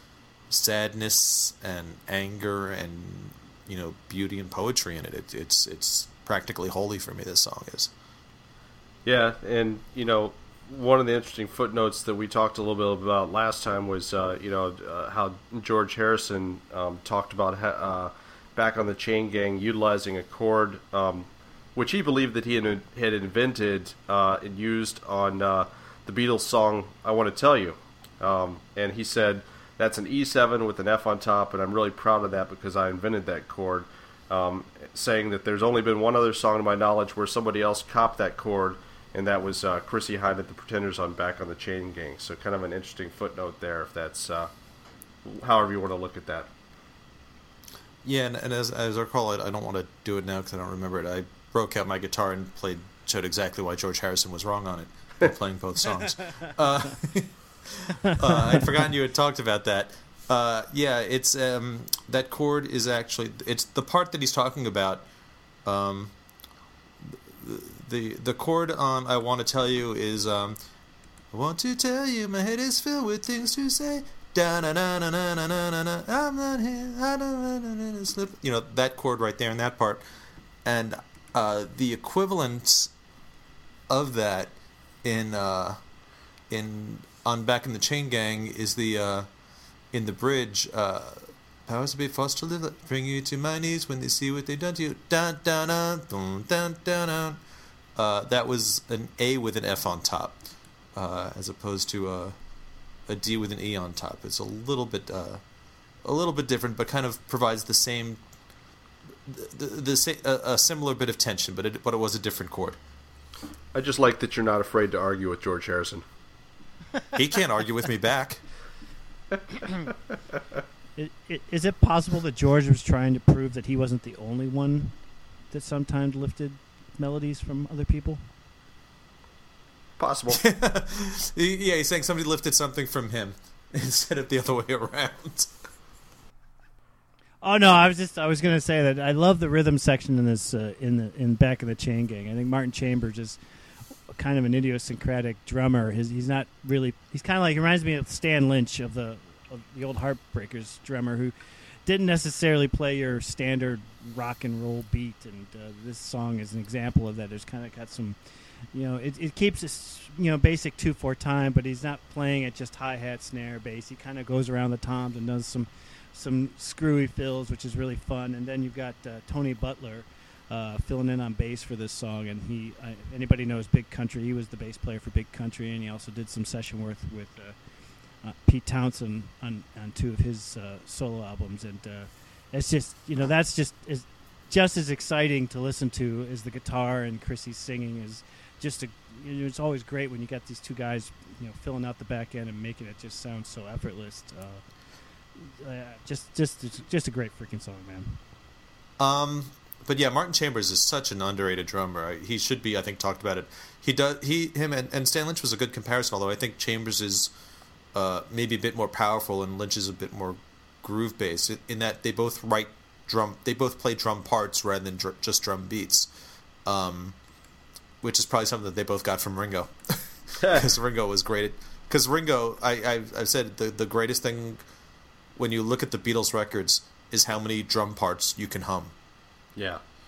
sadness and anger and, you know, beauty and poetry in it. it it's it's practically holy for me, this song is. Yeah, and, you know, one of the interesting footnotes that we talked a little bit about last time was, uh, you know, uh, how George Harrison um, talked about ha- uh, back on the Chain Gang utilizing a chord, um, which he believed that he had, had invented uh, and used on uh, the Beatles song I Want to Tell You. Um, and he said, that's an E seven with an F on top, and I'm really proud of that because I invented that chord, um, saying that there's only been one other song to my knowledge where somebody else copped that chord, and that was uh, Chrissie Hynde at the Pretenders on Back on the Chain Gang. So kind of an interesting footnote there, if that's uh, however you want to look at that. Yeah, and, and as, as I recall it, I don't want to do it now because I don't remember it. I broke out my guitar and played, showed exactly why George Harrison was wrong on it, while playing both songs. Uh, uh, I'd forgotten you had talked about that. Uh, yeah, it's um, that chord is actually, it's the part that he's talking about. Um, the the chord on I Want to Tell You is um, I want to tell you my head is filled with things to say. Da na na na na na na na. I'm not here. I don't slip. You know, that chord right there in that part, and uh, the equivalent of that in uh, in on Back in the Chain Gang is the uh, in the bridge. Uh, Powers to be forced to live, bring you to my knees when they see what they've done to you. Dun dun dun dun dun dun. dun. Uh, that was an A with an F on top, uh, as opposed to a, a D with an E on top. It's a little bit uh, a little bit different, but kind of provides the same the, the, the a, a similar bit of tension, but it but it was a different chord. I just like that you're not afraid to argue with George Harrison. He can't argue with me back. Is, is it possible that George was trying to prove that he wasn't the only one that sometimes lifted melodies from other people? Possible. Yeah, he's saying somebody lifted something from him instead of the other way around. Oh no, I was just I was going to say that I love the rhythm section in this uh, in the in Back of the Chain Gang. I think Martin Chambers is kind of an idiosyncratic drummer. His, he's not really he's kind of like he reminds me of Stan Lynch of the of the old Heartbreakers drummer who didn't necessarily play your standard rock and roll beat, and uh, this song is an example of that. There's kind of got some, you know, it, it keeps this, you know, basic two four time, but he's not playing it just hi hat, snare, bass. He kind of goes around the toms and does some some screwy fills, which is really fun. And then you've got uh, Tony Butler uh, filling in on bass for this song, and he uh, anybody knows Big Country? He was the bass player for Big Country, and he also did some session work with. Uh, Uh, Pete Townsend on, on two of his uh, solo albums, and uh, it's just, you know, that's just is just as exciting to listen to as the guitar and Chrissy's singing is just a. You know, it's always great when you got these two guys, you know, filling out the back end and making it just sound so effortless. Uh, uh, just, just, it's just a great freaking song, man. Um, but yeah, Martin Chambers is such an underrated drummer. He should be, I think, talked about it. He does. He, him, and, and Stan Lynch was a good comparison. Although I think Chambers is. Uh, maybe a bit more powerful, and Lynch is a bit more groove based in that they both write drum. They both play drum parts rather than dr- just drum beats, um, which is probably something that they both got from Ringo, because Ringo was great. Because Ringo, I, I I've said the the greatest thing when you look at the Beatles records is how many drum parts you can hum. Yeah.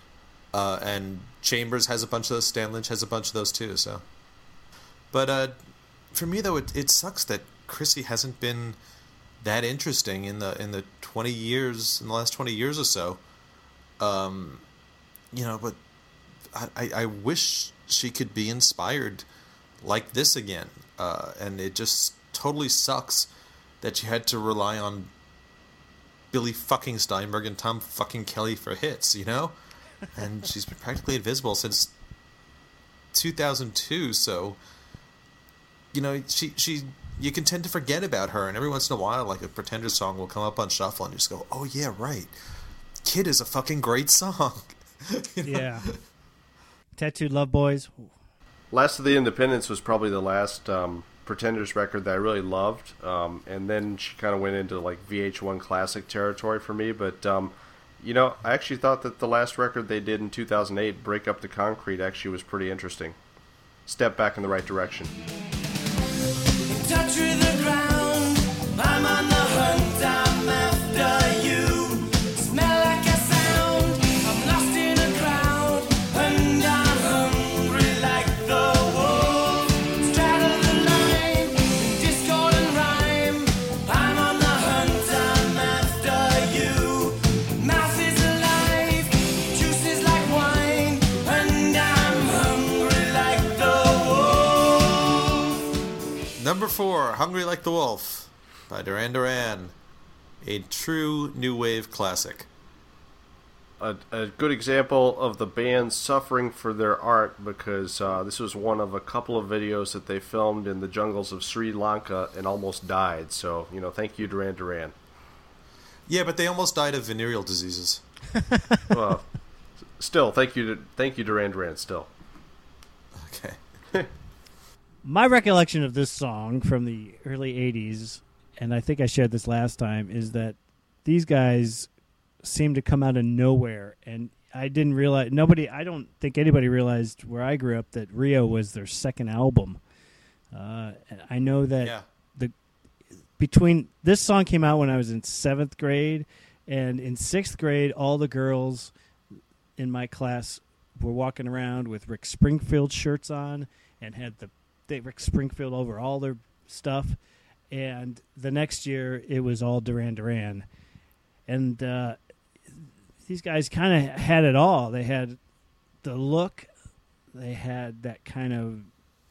uh, and Chambers has a bunch of those. Stan Lynch has a bunch of those too. So, but uh, for me though, it it sucks that Chrissy hasn't been that interesting in the in the twenty years in the last twenty years or so. Um, you know, but I I, I wish she could be inspired like this again. Uh, and it just totally sucks that you had to rely on Billy fucking Steinberg and Tom fucking Kelly for hits, you know? And she's been practically invisible since two thousand two, so, you know, she, she, you can tend to forget about her, and every once in a while, like, a Pretender song will come up on shuffle, and you just go, oh, yeah, right. Kid is a fucking great song. You know? Yeah. Tattooed Love Boys. Last of the Independents was probably the last um, Pretenders record that I really loved, um, and then she kind of went into like V H one classic territory for me. But um, you know, I actually thought that the last record they did in two thousand eight, "Break Up the Concrete," actually was pretty interesting. Step back in the right direction. Touch with the ground. I'm on the hunt. I'm after you. Smell like a sound. I'm lost in a crowd, and I'm hungry like the wolf. Straddle the line, discord and rhyme. I'm on the hunt. I'm after you. Mouth is alive, juice is like wine, and I'm hungry like the wolf. Number four, Hungry Like the Wolf by Duran Duran. A true new wave classic. A, a good example of the band suffering for their art, because uh, this was one of a couple of videos that they filmed in the jungles of Sri Lanka and almost died. So, you know, thank you, Duran Duran. Yeah, but they almost died of venereal diseases. Well, still, thank you, to, thank you, Duran Duran. Still, Okay. My recollection of this song from the early eighties, and I think I shared this last time, is that these guys seemed to come out of nowhere, and I didn't realize, nobody, I don't think anybody realized where I grew up that Rio was their second album. Uh, and I know that Yeah. the between, this song came out when I was in seventh grade, and in sixth grade, all the girls in my class were walking around with Rick Springfield shirts on and had the they, Rick Springfield over all their stuff. And the next year, it was all Duran Duran. And uh, these guys kind of had it all. They had the look. They had that kind of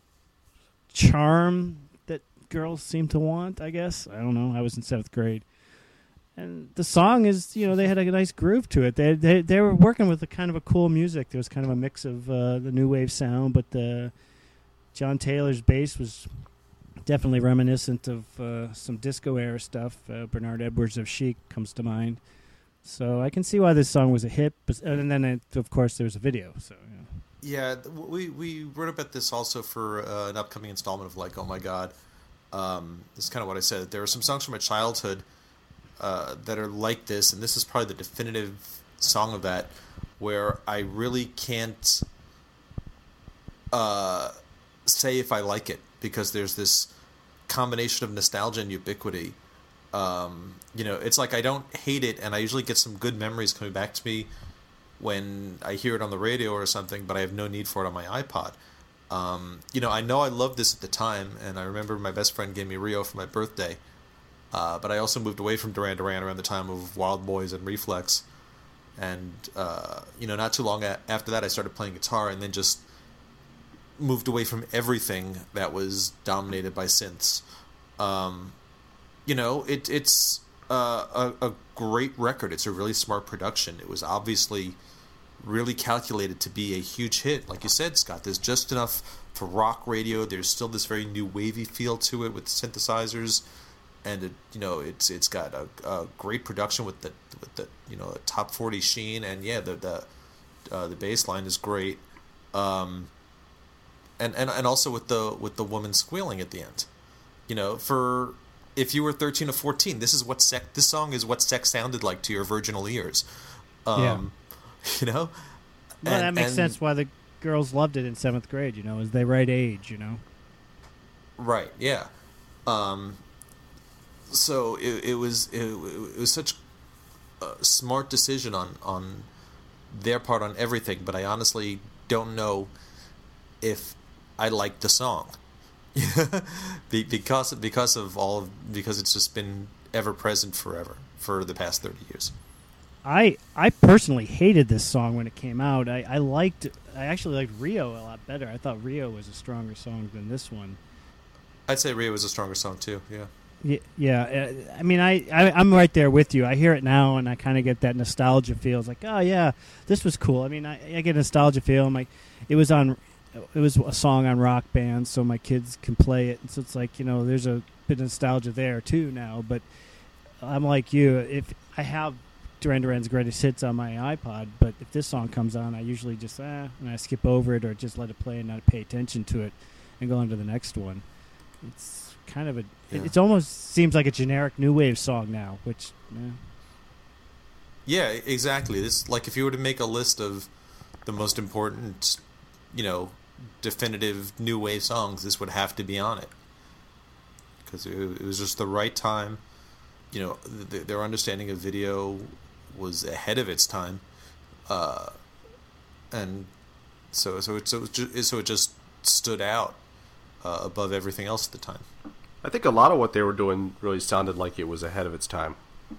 charm that girls seem to want, I guess. I don't know. I was in seventh grade. And the song is, you know, they had a nice groove to it. They they, they were working with a kind of a cool music. There was kind of a mix of uh, the new wave sound, but the John Taylor's bass was definitely reminiscent of uh, some disco era stuff. Uh, Bernard Edwards of Chic comes to mind. So I can see why this song was a hit. But, and then, it, of course, there's a video. So yeah. Yeah, th- we we wrote about this also for uh, an upcoming installment of Like, Oh My God. Um, this is kind of what I said. There are some songs from my childhood uh, that are like this, and this is probably the definitive song of that, where I really can't uh, say if I like it, because there's this combination of nostalgia and ubiquity. Um, you know, it's like I don't hate it, and I usually get some good memories coming back to me when I hear it on the radio or something, but I have no need for it on my iPod. Um, you know, I know I loved this at the time, and I remember my best friend gave me Rio for my birthday, uh, but I also moved away from Duran Duran around the time of Wild Boys and Reflex, and, uh, you know, not too long a- after that I started playing guitar, and then just moved away from everything that was dominated by synths. Um, you know, it, it's uh, a, a great record. It's a really smart production. It was obviously really calculated to be a huge hit. Like you said, Scott, there's just enough for rock radio. There's still this very new wavy feel to it with synthesizers, and it, you know, it's it's got a, a great production with the with the you know top forty sheen, and yeah, the the uh, the bass line is great. Um, And, and and also with the with the woman squealing at the end, you know, for if you were thirteen or fourteen, this is what sex. This song is what sex sounded like to your virginal ears, um, Yeah. you know. Well, And- that makes and- sense why the girls loved it in seventh grade, you know, is they right age, you know. Right. Yeah. Um, so it, it was it, it was such a smart decision on on their part on everything, but I honestly don't know if I like the song. Be- because because of all of, because it's just been ever present forever for the past thirty years. I I personally hated this song when it came out. I, I liked I actually liked Rio a lot better. I thought Rio was a stronger song than this one. I'd say Rio was a stronger song too. Yeah. Yeah, yeah. uh, I mean, I, I I'm right there with you. I hear it now, and I kind of get that nostalgia feel. It's like, oh yeah, this was cool. I mean, I, I get a nostalgia feel. I'm like, it was on, it was a song on Rock Band, so my kids can play it. And so it's like, you know, there's a bit of nostalgia there too now. But I'm like you. If I have Duran Duran's greatest hits on my iPod, but if this song comes on, I usually just ah, and I skip over it or just let it play and not pay attention to it, and go on to the next one. It's kind of a Yeah. it, it almost seems like a generic new wave song now, which eh. Yeah, exactly. This, like, if you were to make a list of the most important, you know, definitive new wave songs, this would have to be on it, because it, it was just the right time. You know, th- their understanding of video was ahead of its time, uh, and so so it so it just, so it just stood out uh, above everything else at the time. I think a lot of what they were doing really sounded like it was ahead of its time.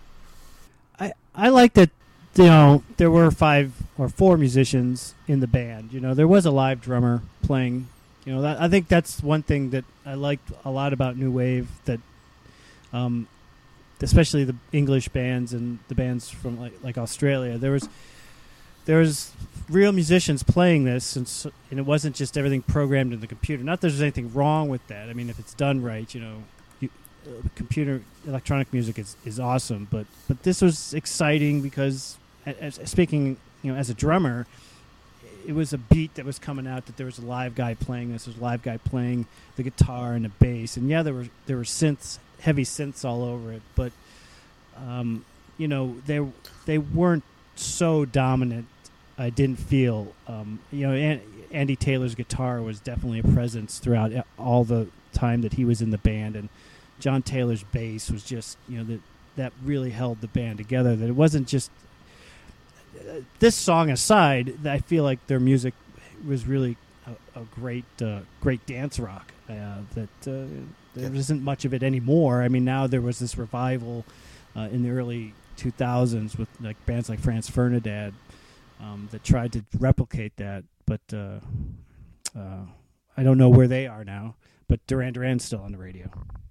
I I like that, you know, there were five or four musicians in the band. You know, there was a live drummer playing. You know, that, I think that's one thing that I liked a lot about new wave, that um especially the English bands and the bands from like, like Australia. There was there was real musicians playing this, and, so, and it wasn't just everything programmed in the computer. Not that there's anything wrong with that. I mean, if it's done right, you know, you, uh, computer electronic music is, is awesome. But but this was exciting because, as, speaking, you know, as a drummer, it was a beat that was coming out, that there was a live guy playing this. There was a live guy playing the guitar and the bass, and yeah, there were there were synths, heavy synths all over it. But um, you know, they they weren't so dominant. I didn't feel, um, you know, An- Andy Taylor's guitar was definitely a presence throughout all the time that he was in the band, and John Taylor's bass was just, you know, that that really held the band together. That it wasn't just uh, this song aside. I feel like their music was really a, a great, uh, great dance rock. Uh, that uh, there Yeah. isn't much of it anymore. I mean, now there was this revival uh, in the early two thousands with like bands like Franz Ferdinand um, that tried to replicate that, but uh, uh, I don't know where they are now. But Duran Duran's still on the radio.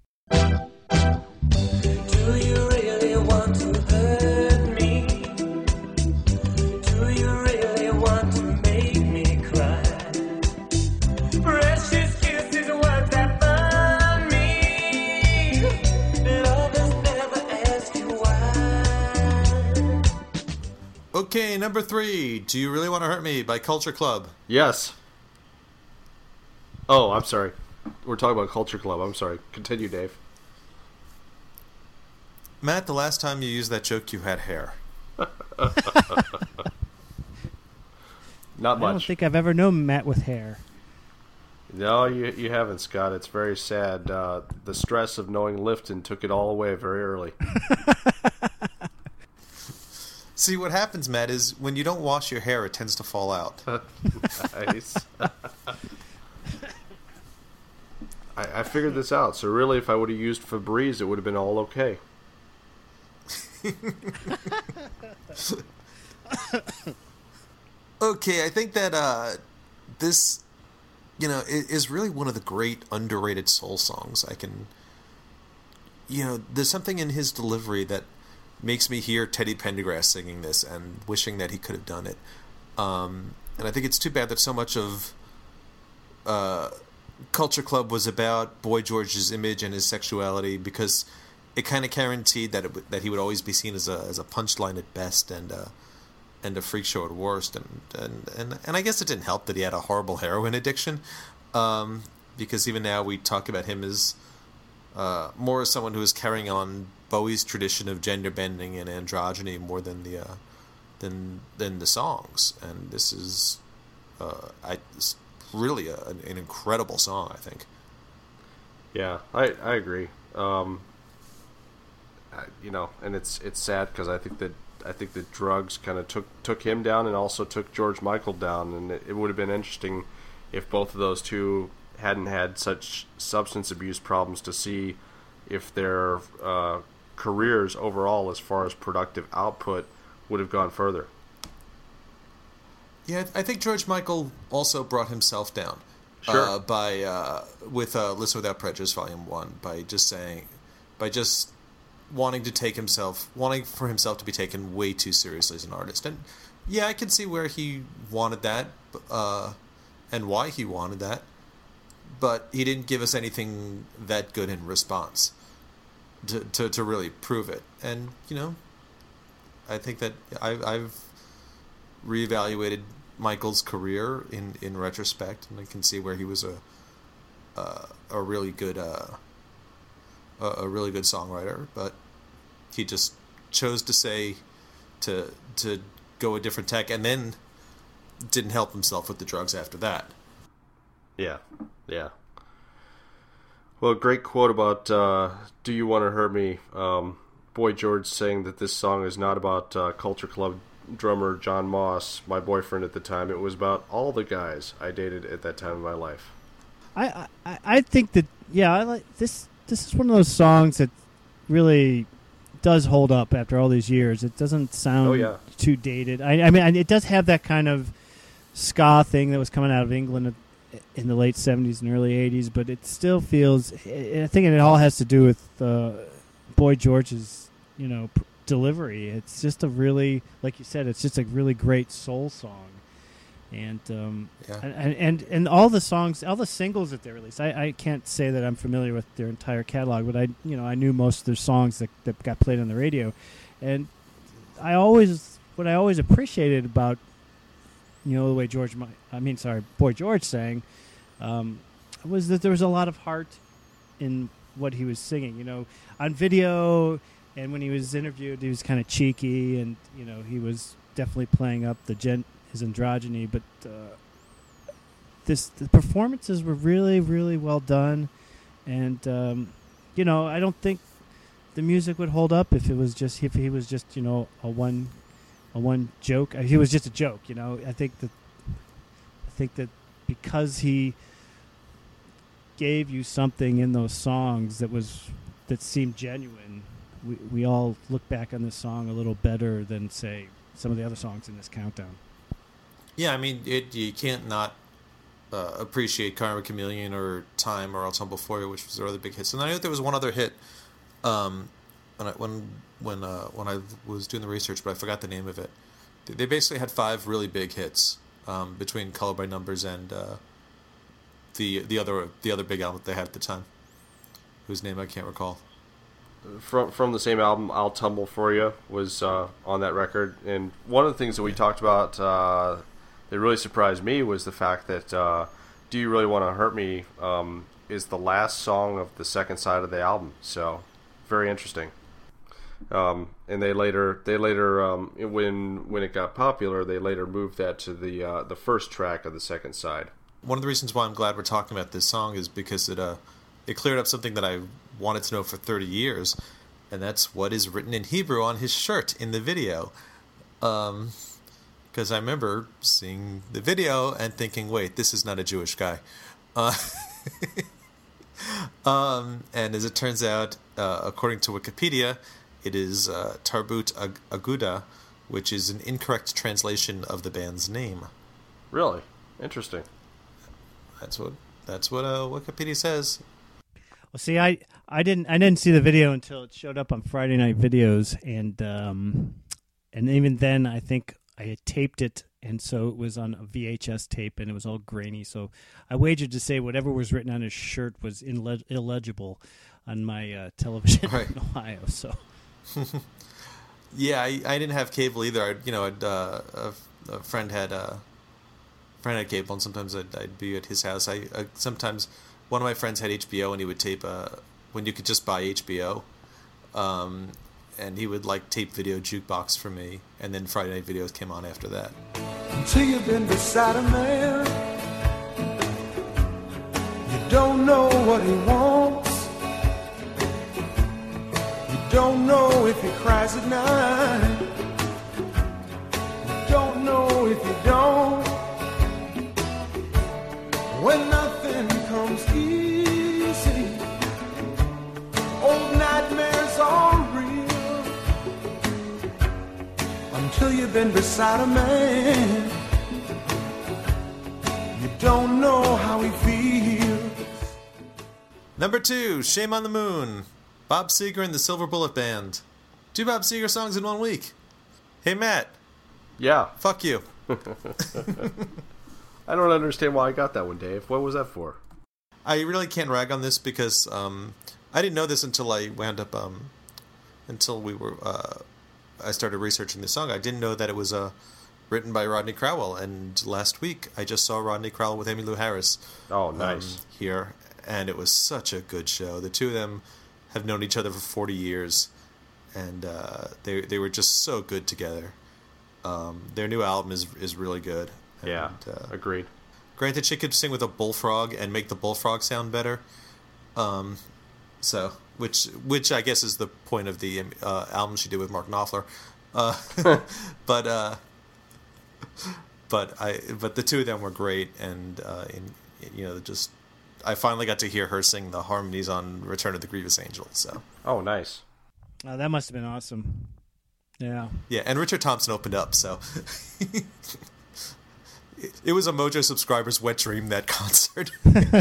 Do you really want to hurt me? Do you really want to make me cry? Precious kisses, words that burn me. Lovers never ask you why. Okay, number three. Do You Really Want to Hurt Me by Culture Club. Yes. Oh, I'm sorry. We're talking about Culture Club. I'm sorry. Continue, Dave. Matt, the last time you used that joke, you had hair. Not I don't much. think I've ever known Matt with hair. No, you you haven't, Scott. It's very sad. Uh, the stress of knowing Lifton took it all away very early. See, what happens, Matt, is when you don't wash your hair, it tends to fall out. Nice. I, I figured this out. So really, if I would have used Febreze, it would have been all okay. Okay, I think that uh, this, you know, i- is really one of the great underrated soul songs. I can, you know, there's something in his delivery that makes me hear Teddy Pendergrass singing this and wishing that he could have done it. Um, and I think it's too bad that so much of uh, Culture Club was about Boy George's image and his sexuality, because it kind of guaranteed that it w- that he would always be seen as a as a punchline at best and uh, and a freak show at worst. And, and and and I guess it didn't help that he had a horrible heroin addiction, um, because even now we talk about him as uh, more as someone who is carrying on Bowie's tradition of gender bending and androgyny more than the uh, than than the songs. And this is uh, I it's really a, an, an incredible song, I think. Yeah, I I agree. Um, I, you know, and it's it's sad because I think that I think the drugs kind of took took him down and also took George Michael down, and it, it would have been interesting if both of those two hadn't had such substance abuse problems to see if their uh, careers overall, as far as productive output, would have gone further. Yeah, I think George Michael also brought himself down Sure. uh, by uh, with uh, "Listen Without Prejudice" Volume One, by just saying, by just wanting to take himself, wanting for himself to be taken way too seriously as an artist. And yeah, I can see where he wanted that, uh, and why he wanted that. But he didn't give us anything that good in response to to, to really prove it. And you know, I think that I, I've reevaluated Michael's career in, in retrospect, and I can see where he was a uh, a really good uh, a, a really good songwriter, but he just chose to say to to go a different tack, and then didn't help himself with the drugs after that. Yeah, yeah. Well, great quote about uh, "Do You Want to Hurt Me?" Um, Boy George saying that this song is not about uh, Culture Club drummer John Moss, my boyfriend at the time. It was about all the guys I dated at that time in my life. I, I I think that yeah, I like this. This is one of those songs that really does hold up after all these years. It doesn't sound Oh, yeah. too dated. I, I mean, it does have that kind of ska thing that was coming out of England in the late seventies and early eighties, but it still feels. I think it all has to do with uh, Boy George's, you know, pr- delivery. It's just a really, like you said, it's just a really great soul song. And um, Yeah. and, and and all the songs, all the singles that they released. I, I can't say that I'm familiar with their entire catalog, but I you know I knew most of their songs that, that got played on the radio, and I always what I always appreciated about you know the way George, I mean sorry, Boy George sang, um, was that there was a lot of heart in what he was singing. You know, on video and when he was interviewed, he was kind of cheeky, and you know he was definitely playing up the gen. his androgyny, but uh, this the performances were really, really well done, and um, you know I don't think the music would hold up if it was just if he was just you know a one a one joke. He was just a joke, you know. I think that I think that because he gave you something in those songs that was that seemed genuine, we we all look back on this song a little better than say some of the other songs in this countdown. Yeah, I mean, it, you can't not uh, appreciate Karma Chameleon or Time or I'll Tumble For You, which was their other big hits. And I know there was one other hit um, when I, when when uh, when I was doing the research, but I forgot the name of it. They basically had five really big hits um, between Color by Numbers and uh, the the other the other big album that they had at the time, whose name I can't recall. From from the same album, "I'll Tumble For You" was uh, on that record, and one of the things that we talked about uh, that really surprised me was the fact that uh, "Do You Really Want to Hurt Me" um, is the last song of the second side of the album. So, very interesting. Um, and they later they later um, when when it got popular, they later moved that to the uh, the first track of the second side. One of the reasons why I'm glad we're talking about this song is because it uh it cleared up something that I wanted to know for thirty years, and that's what is written in Hebrew on his shirt in the video. Um, because I remember seeing the video and thinking, wait, this is not a Jewish guy. Uh, um, and as it turns out, uh, according to Wikipedia, it is uh, Tarbut Ag- Aguda, which is an incorrect translation of the band's name. Really interesting. That's what that's what uh, Wikipedia says. Well, see, I, I didn't I didn't see the video until it showed up on Friday Night Videos, and um, and even then, I think I had taped it, and so it was on a V H S tape, and it was all grainy. So I wagered to say whatever was written on his shirt was inle- illegible on my uh, television Right. in Ohio. So Yeah, I, I didn't have cable either. I, you know, I'd, uh, a, a friend had uh, friend had cable, and sometimes I'd, I'd be at his house. I uh, sometimes one of my friends had H B O, and he would tape uh, when you could just buy H B O, um, and he would like tape Video Jukebox for me, and then Friday Night Videos came on after that. Until you've been beside a man, you don't know what he wants. You don't know if he cries at night. if you don't. When nothing comes easy, old nightmares are real. Until you've been beside a man, you don't know how he feels. Number two, Shame on the Moon. Bob Seger and the Silver Bullet Band. Two Bob Seger songs in one week. Hey, Matt. Yeah. Fuck you. I don't understand why I got that one, Dave. What was that for? I really can't rag on this because um, I didn't know this until I wound up, um, until we were, uh, I started researching the song. I didn't know that it was uh, written by Rodney Crowell, and last week I just saw Rodney Crowell with Emmylou Harris. Oh, nice. Um, here, and it was such a good show. The two of them have known each other for forty years, and uh, they they were just so good together. Um, their new album is is really good. Yeah, and, uh, agreed. Granted, she could sing with a bullfrog and make the bullfrog sound better. Um, so, which which I guess is the point of the uh, album she did with Mark Knopfler. Uh, but uh, but I but the two of them were great, and uh, in, you know, just I finally got to hear her sing the harmonies on Return of the Grievous Angel. So, oh, nice. Oh, that must have been awesome. Yeah. Yeah, and Richard Thompson opened up, so. It was a Mojo subscriber's wet dream, that concert.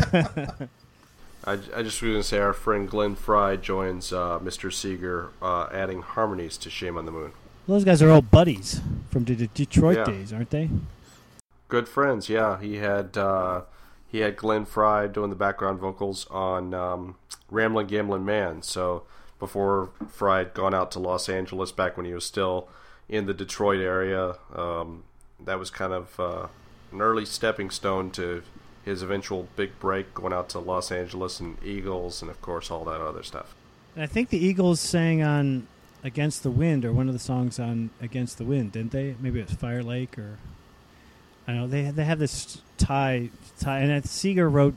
I, I just was going to say our friend Glenn Fry joins uh, Mister Seeger uh, adding harmonies to Shame on the Moon. Those guys are old buddies from the Detroit Yeah. days, aren't they? Good friends, yeah. He had uh, he had Glenn Fry doing the background vocals on um, Ramblin' Gamblin' Man. So before Fry had gone out to Los Angeles, back when he was still in the Detroit area, um, that was kind of uh, an early stepping stone to his eventual big break, going out to Los Angeles and Eagles and, of course, all that other stuff. And I think the Eagles sang on Against the Wind, or one of the songs on Against the Wind, didn't they? Maybe it was Fire Lake, or I don't know. They they have this tie tie, and Seeger wrote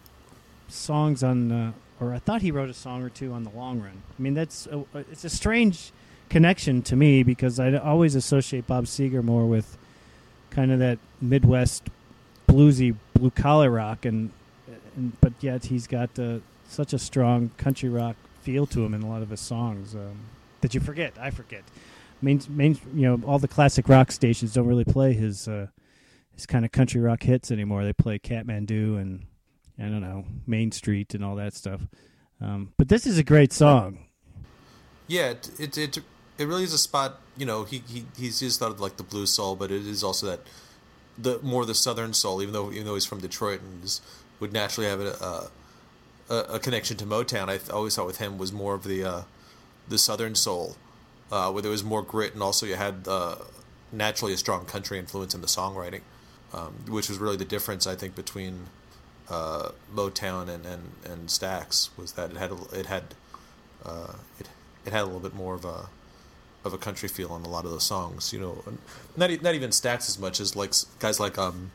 songs on, uh, or I thought he wrote a song or two on The Long Run. I mean, that's a, it's a strange connection to me because I always associate Bob Seger more with kind of that Midwest bluesy blue collar rock, and, and but yet he's got uh, such a strong country rock feel to him in a lot of his songs um, that you forget. I forget. Main, main, you know, all the classic rock stations don't really play his uh, his kind of country rock hits anymore. They play Kathmandu and I don't know, Main Street and all that stuff. Um, but this is a great song. Yeah, it it it, it really is a spot. You know, he, he he's just thought of like the blues soul, but it is also that the more the southern soul. Even though even though he's from Detroit and is, would naturally have a, a a connection to Motown, I th- always thought with him was more of the uh, the southern soul, uh, where there was more grit, and also you had uh, naturally a strong country influence in the songwriting, um, which was really the difference I think between uh, Motown and, and, and Stax, was that it had a, it had uh, it it had a little bit more of a of a country feel on a lot of those songs. You know, not not even Stax as much as like guys like um,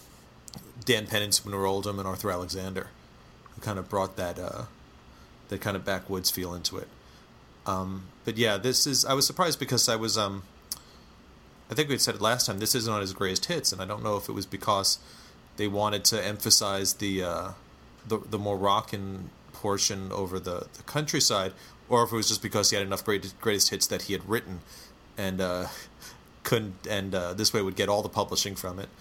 Dan Penn and Spooner Oldham and Arthur Alexander, who kind of brought that uh, that kind of backwoods feel into it. Um, but yeah, this is. I was surprised because I was. Um, I think we had said it last time. This isn't on his greatest hits, and I don't know if it was because they wanted to emphasize the uh, the, the more rockin' portion over the, the countryside, or if it was just because he had enough greatest, greatest hits that he had written, and uh, couldn't, and uh, this way would get all the publishing from it.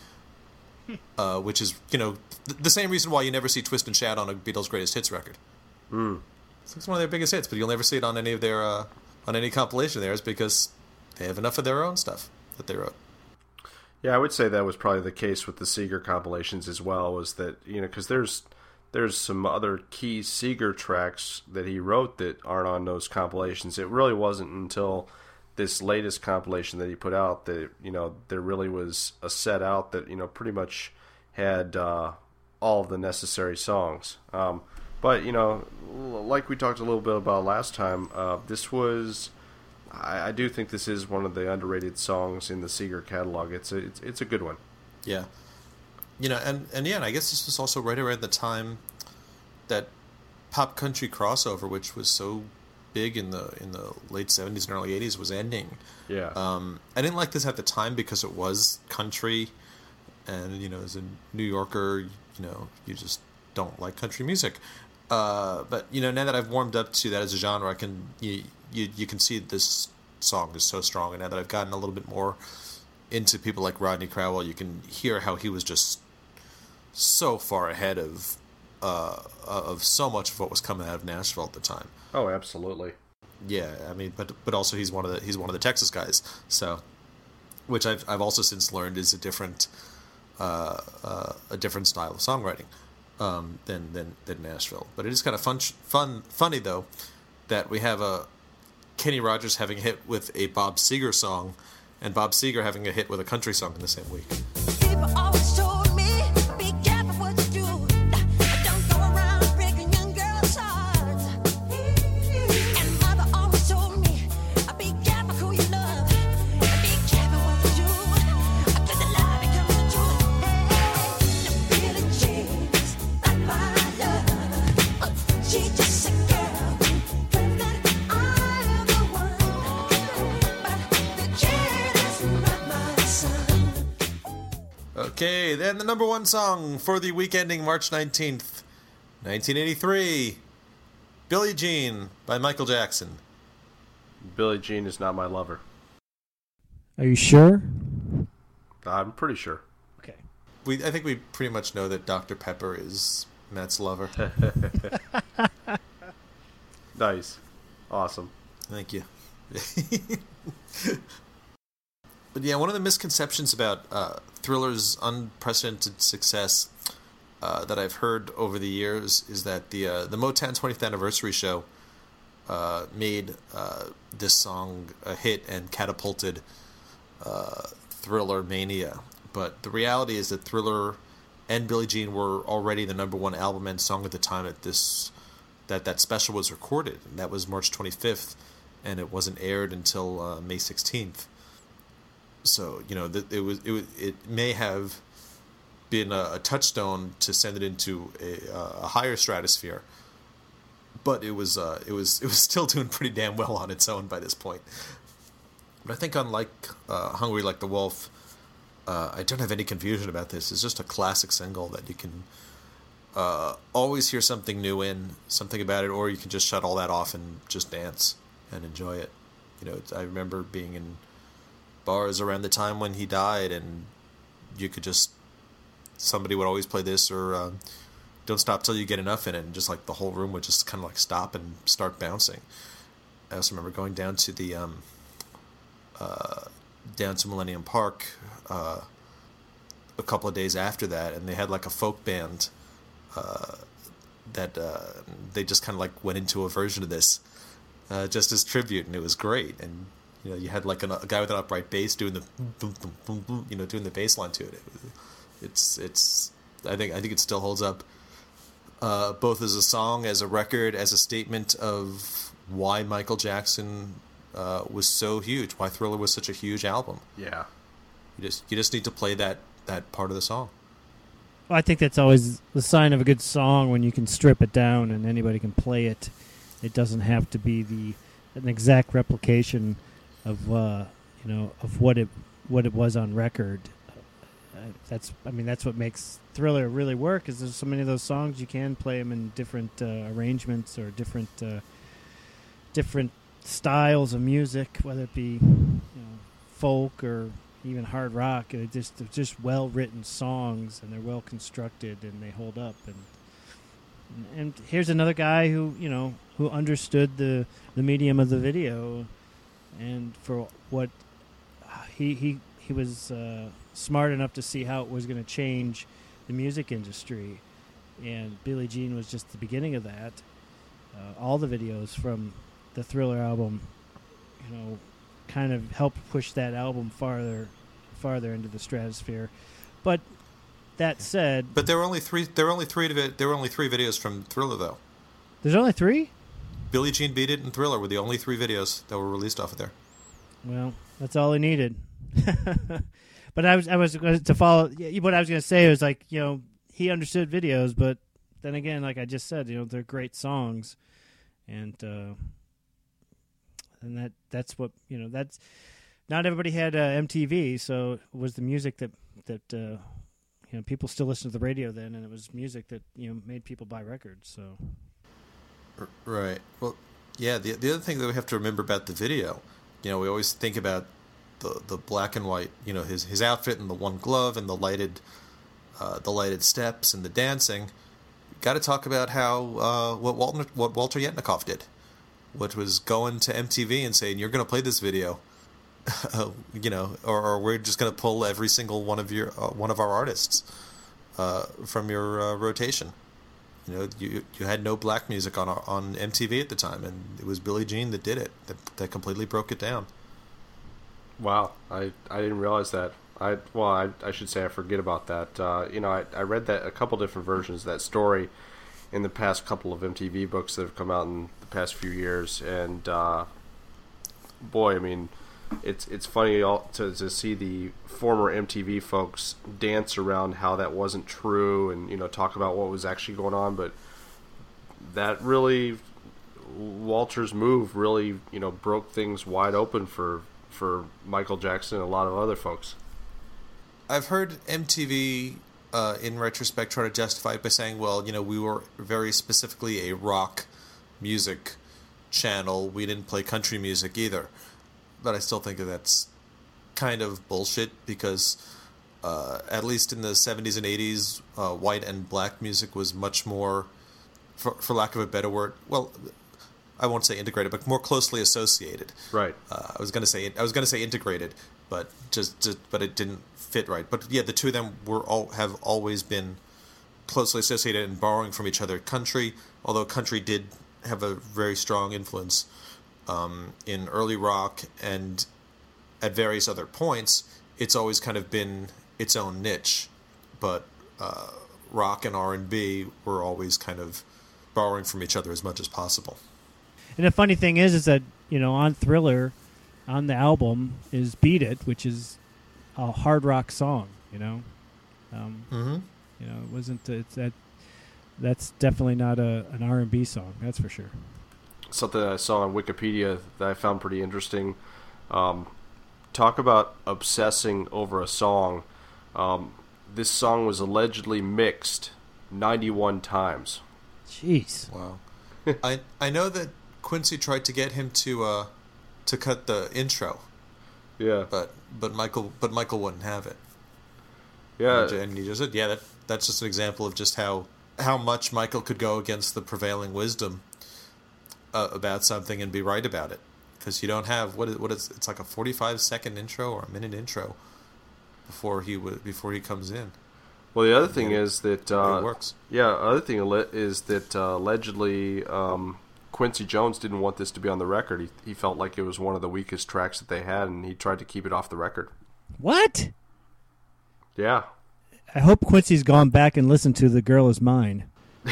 Uh, which is, you know, th- the same reason why you never see Twist and Shout on a Beatles greatest hits record. Mm. It's one of their biggest hits, but you'll never see it on any of their uh, on any compilation of theirs because they have enough of their own stuff that they wrote. Yeah, I would say that was probably the case with the Seeger compilations as well. Was that, you know, because there's there's some other key Seeger tracks that he wrote that aren't on those compilations. It really wasn't until this latest compilation that he put out that, you know, there really was a set out that, you know, pretty much had uh, all of the necessary songs. Um, but, you know, like we talked a little bit about last time, uh, this was, I, I do think this is one of the underrated songs in the Seeger catalog. It's a, it's, it's a good one. Yeah. You know, and, and yeah, and I guess this was also right around the time that pop country crossover, which was so big in the in the late seventies and early eighties was ending. Yeah. Um, I didn't like this at the time because it was country, and you know, as a New Yorker, you know, you just don't like country music. Uh, but you know, now that I've warmed up to that as a genre, I can you you, you can see this song is so strong, and now that I've gotten a little bit more into people like Rodney Crowell, you can hear how he was just so far ahead of uh, of so much of what was coming out of Nashville at the time. Oh, absolutely. Yeah, I mean, but but also he's one of the he's one of the Texas guys, so which I've I've also since learned is a different uh, uh, a different style of songwriting um, than than than Nashville. But it is kind of fun fun funny though that we have a Kenny Rogers having a hit with a Bob Seger song, and Bob Seger having a hit with a country song in the same week. People always told me, be careful what you do. Don't go around breaking young girls' hearts. And mother always told me, be careful who you love. Be careful what you do. Cause the lie becomes the truth. Hey, the Billie Jean's not my love. She just a girl who claims that I'm the one. But the kid is not my son. Okay, then the number one song for the week ending March nineteenth, nineteen eighty-three, Billie Jean by Michael Jackson. Billie Jean is not my lover. Are you sure? I'm pretty sure. Okay. We I think we pretty much know that Doctor Pepper is Matt's lover. Nice. Awesome. Thank you. But yeah, one of the misconceptions about uh, Thriller's unprecedented success uh, that I've heard over the years is that the uh, the Motown twentieth anniversary show uh, made uh, this song a hit and catapulted uh, Thriller mania. But the reality is that Thriller and Billie Jean were already the number one album and song at the time that this that that special was recorded, and that was March twenty-fifth, and it wasn't aired until uh, May sixteenth. So you know, th- it was it was, it may have been a, a touchstone to send it into a, a higher stratosphere, but it was uh, it was it was still doing pretty damn well on its own by this point. But I think, unlike uh, Hungry Like the Wolf, uh, I don't have any confusion about this. It's just a classic single that you can uh, always hear something new in, something about it, or you can just shut all that off and just dance and enjoy it. You know, I remember being in bars around the time when he died, and you could just somebody would always play this or uh, Don't Stop Till You Get Enough in it, and just like the whole room would just kind of like stop and start bouncing. I also remember going down to the um, uh, down to Millennium Park uh, a couple of days after that, and they had like a folk band uh, that uh, they just kind of like went into a version of this uh, just as tribute, and it was great. And you know, you had like an, a guy with an upright bass doing the boom, boom, boom, boom, boom, you know, doing the bass line to it. it it's it's I think I think it still holds up, uh, both as a song, as a record, as a statement of why Michael Jackson uh, was so huge, why Thriller was such a huge album. Yeah. You just you just need to play that that part of the song. Well, I think that's always the sign of a good song, when you can strip it down and anybody can play it. It doesn't have to be the an exact replication of uh, you know of what it what it was on record. Uh, that's I mean that's what makes Thriller really work. Is there's so many of those songs you can play them in different uh, arrangements or different uh, different styles of music, whether it be you know, folk or even hard rock. It just they're just well written songs, and they're well constructed, and they hold up. And and here's another guy who you know who understood the the medium of the video. And for what uh, he he he was uh, smart enough to see how it was going to change the music industry, and Billie Jean was just the beginning of that. Uh, all the videos from the Thriller album, you know, kind of helped push that album farther farther into the stratosphere. But that said, but there were only three. There were only three. There were only three videos from Thriller, though. There's only three? Billie Jean Beat It and Thriller were the only three videos that were released off of there. Well, that's all he needed. But I was I was going to follow. What I was going to say was, like, you know, he understood videos, but then again, like I just said, you know, they're great songs, and uh, and that that's what you know. That's not everybody had uh, M T V, so it was the music that that uh, you know people still listen to the radio then, and it was music that you know made people buy records. So R- Right. Well, yeah. The the other thing that we have to remember about the video, you know, we always think about the the black and white, you know, his his outfit and the one glove and the lighted, uh, the lighted steps and the dancing. Got to talk about how uh, what Walter what Walter Yetnikoff did, what was going to M T V and saying you're going to play this video, you know, or, or we're just going to pull every single one of your uh, one of our artists uh, from your uh, rotation. You know, you you had no black music on our, on M T V at the time, and it was Billie Jean that did it. That that completely broke it down. Wow, I, I didn't realize that. I well, I, I should say I forget about that. Uh, you know, I, I read that a couple different versions of that story in the past couple of M T V books that have come out in the past few years, and uh, boy, I mean, it's it's funny all, to to see the former M T V folks dance around how that wasn't true, and you know talk about what was actually going on, but that really Walter's move really you know broke things wide open for for Michael Jackson and a lot of other folks. I've heard M T V, uh, in retrospect, try to justify it by saying, well, you know, we were very specifically a rock music channel. We didn't play country music either. But I still think that that's kind of bullshit because, uh, at least in the seventies and eighties, uh, white and black music was much more, for, for lack of a better word, well, I won't say integrated, but more closely associated. Right. Uh, I was gonna say I was gonna say integrated, but just, just but it didn't fit right. But yeah, the two of them were all have always been closely associated and borrowing from each other. Country, although country did have a very strong influence um, in early rock, and at various other points, it's always kind of been its own niche. But uh, rock and R and B were always kind of borrowing from each other as much as possible. And the funny thing is, is that you know on Thriller, on the album is "Beat It," which is a hard rock song. You know, um, Mm-hmm. you know, it wasn't. It's that. That's definitely not a an R and B song. That's for sure. Something that I saw on Wikipedia that I found pretty interesting. Um, talk about obsessing over a song. Um, this song was allegedly mixed ninety-one times. Jeez. Wow. I I know that Quincy tried to get him to uh to cut the intro, Yeah. but but Michael but Michael wouldn't have it. Yeah. And he just said, yeah, that that's just an example of just how how much Michael could go against the prevailing wisdom uh, about something and be right about it, because you don't have what is what is it's like a forty-five second intro or a minute intro before he would before he comes in. Well, the other thing Yeah. is that It uh, works. yeah, other thing alle- is that uh, allegedly um, Quincy Jones didn't want this to be on the record. He he felt like it was one of the weakest tracks that they had, and he tried to keep it off the record. What? Yeah. I hope Quincy's gone back and listened to "The Girl Is Mine."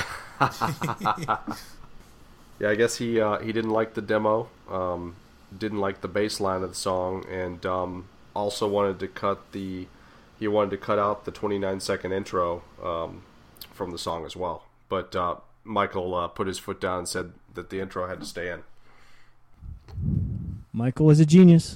Yeah, I guess he uh, he didn't like the demo, um, didn't like the bass line of the song, and um, also wanted to cut the he wanted to cut out the twenty-nine second intro um, from the song as well. But uh, Michael uh, put his foot down and said that the intro had to stay in. Michael is a genius.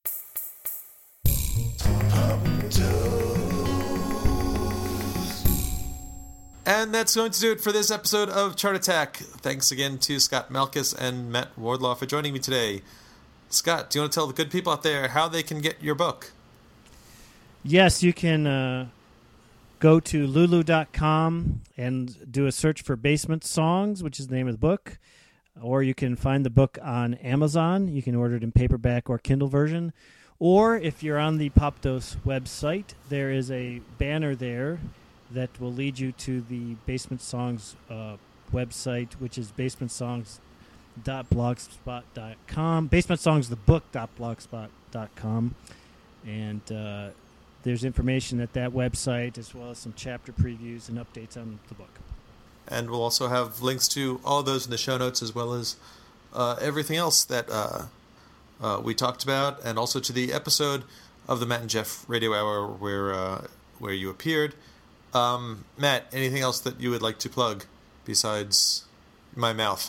And that's going to do it for this episode of Chart Attack. Thanks again to Scott Malkus and Matt Wardlaw for joining me today. Scott, do you want to tell the good people out there how they can get your book? Yes, you can uh, go to lulu dot com and do a search for Basement Songs, which is the name of the book. Or you can find the book on Amazon. You can order it in paperback or Kindle version. Or if you're on the Popdose website, there is a banner there that will lead you to the Basement Songs uh, website, which is basement songs dot blogspot dot com. Basement Songs, the book dot blogspot dot com. And uh, there's information at that website, as well as some chapter previews and updates on the book. And we'll also have links to all of those in the show notes, as well as uh, everything else that uh, uh, we talked about, and also to the episode of the Matt and Jeff Radio Hour where uh, where you appeared. Um, Matt, anything else that you would like to plug besides my mouth?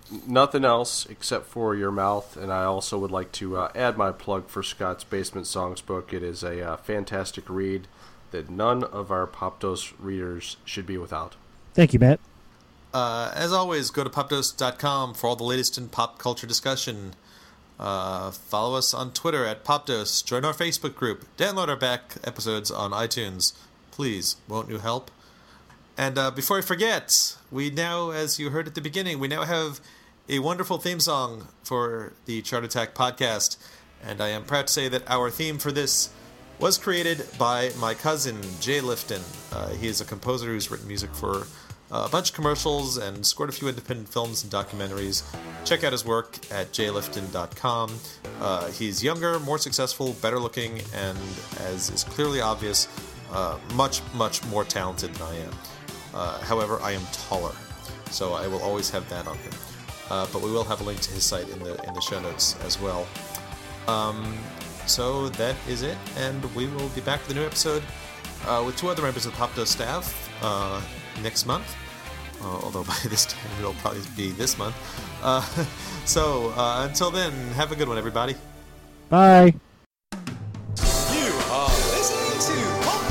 nothing else except for your mouth, and I also would like to uh, add my plug for Scott's Basement Songs book. It is a uh, fantastic read that none of our Popdose readers should be without. Thank you, Matt. Uh, as always, go to popdose dot com for all the latest in pop culture discussion. Uh, follow us on Twitter at Popdose. Join our Facebook group. Download our back episodes on iTunes. Please, won't you help? And uh, before I forget, we now, as you heard at the beginning, we now have a wonderful theme song for the Chart Attack podcast. And I am proud to say that our theme for this was created by my cousin, Jay Lifton. Uh, he is a composer who's written music for uh, a bunch of commercials and scored a few independent films and documentaries. Check out his work at j lifton dot com. Uh, he's younger, more successful, better looking, and, as is clearly obvious, uh, much, much more talented than I am. Uh, however, I am taller, so I will always have that on him. Uh, but we will have a link to his site in the in the show notes as well. Um, so that is it, and we will be back with a new episode uh, with two other members of the Popdose staff uh, next month. Uh, although by this time it'll probably be this month. Uh, so uh, until then, have a good one, everybody. Bye. You are listening to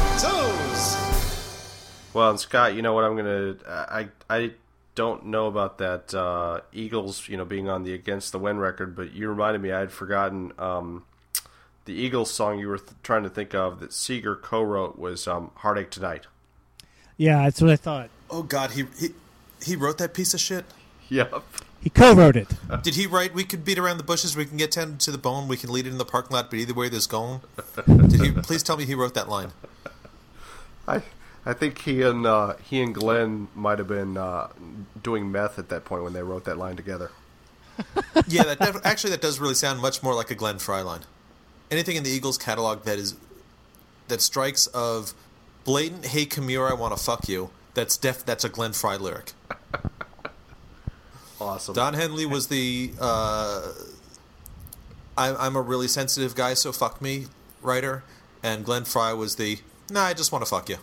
Popdose. Well, and Scott, you know what I'm gonna? I I don't know about that uh, Eagles, you know, being on the Against the Wind record, but you reminded me I had forgotten um, the Eagles song you were th- trying to think of that Seeger co-wrote was um, "Heartache Tonight." Yeah, that's what I thought. Oh God, he he he wrote that piece of shit. Yep. He co-wrote it. Did he write, "We could beat around the bushes, we can get tended to the bone, we can lead it in the parking lot, but either way there's going"? Did he? Please tell me he wrote that line. I I think he and uh, he and Glenn might have been uh, doing meth at that point when they wrote that line together. Yeah, that def- actually that does really sound much more like a Glenn Frey line. Anything in the Eagles catalog that is that strikes of blatant "Hey Kimura, I want to fuck you." That's def. That's a Glenn Frey lyric. Awesome. Don Henley was the uh, I, I'm a really sensitive guy, so fuck me writer, and Glenn Frey was the nah, I just want to fuck you.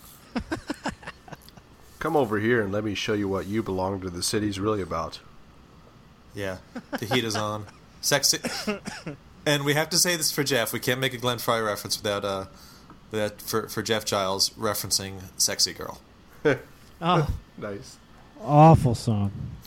Come over here and let me show you what You Belong to the City's really about. Yeah, the heat is on. Sexy. And we have to say this for Jeff. We can't make a Glenn Frey reference without uh, without for for Jeff Giles referencing "Sexy Girl." Oh, Nice. awful song.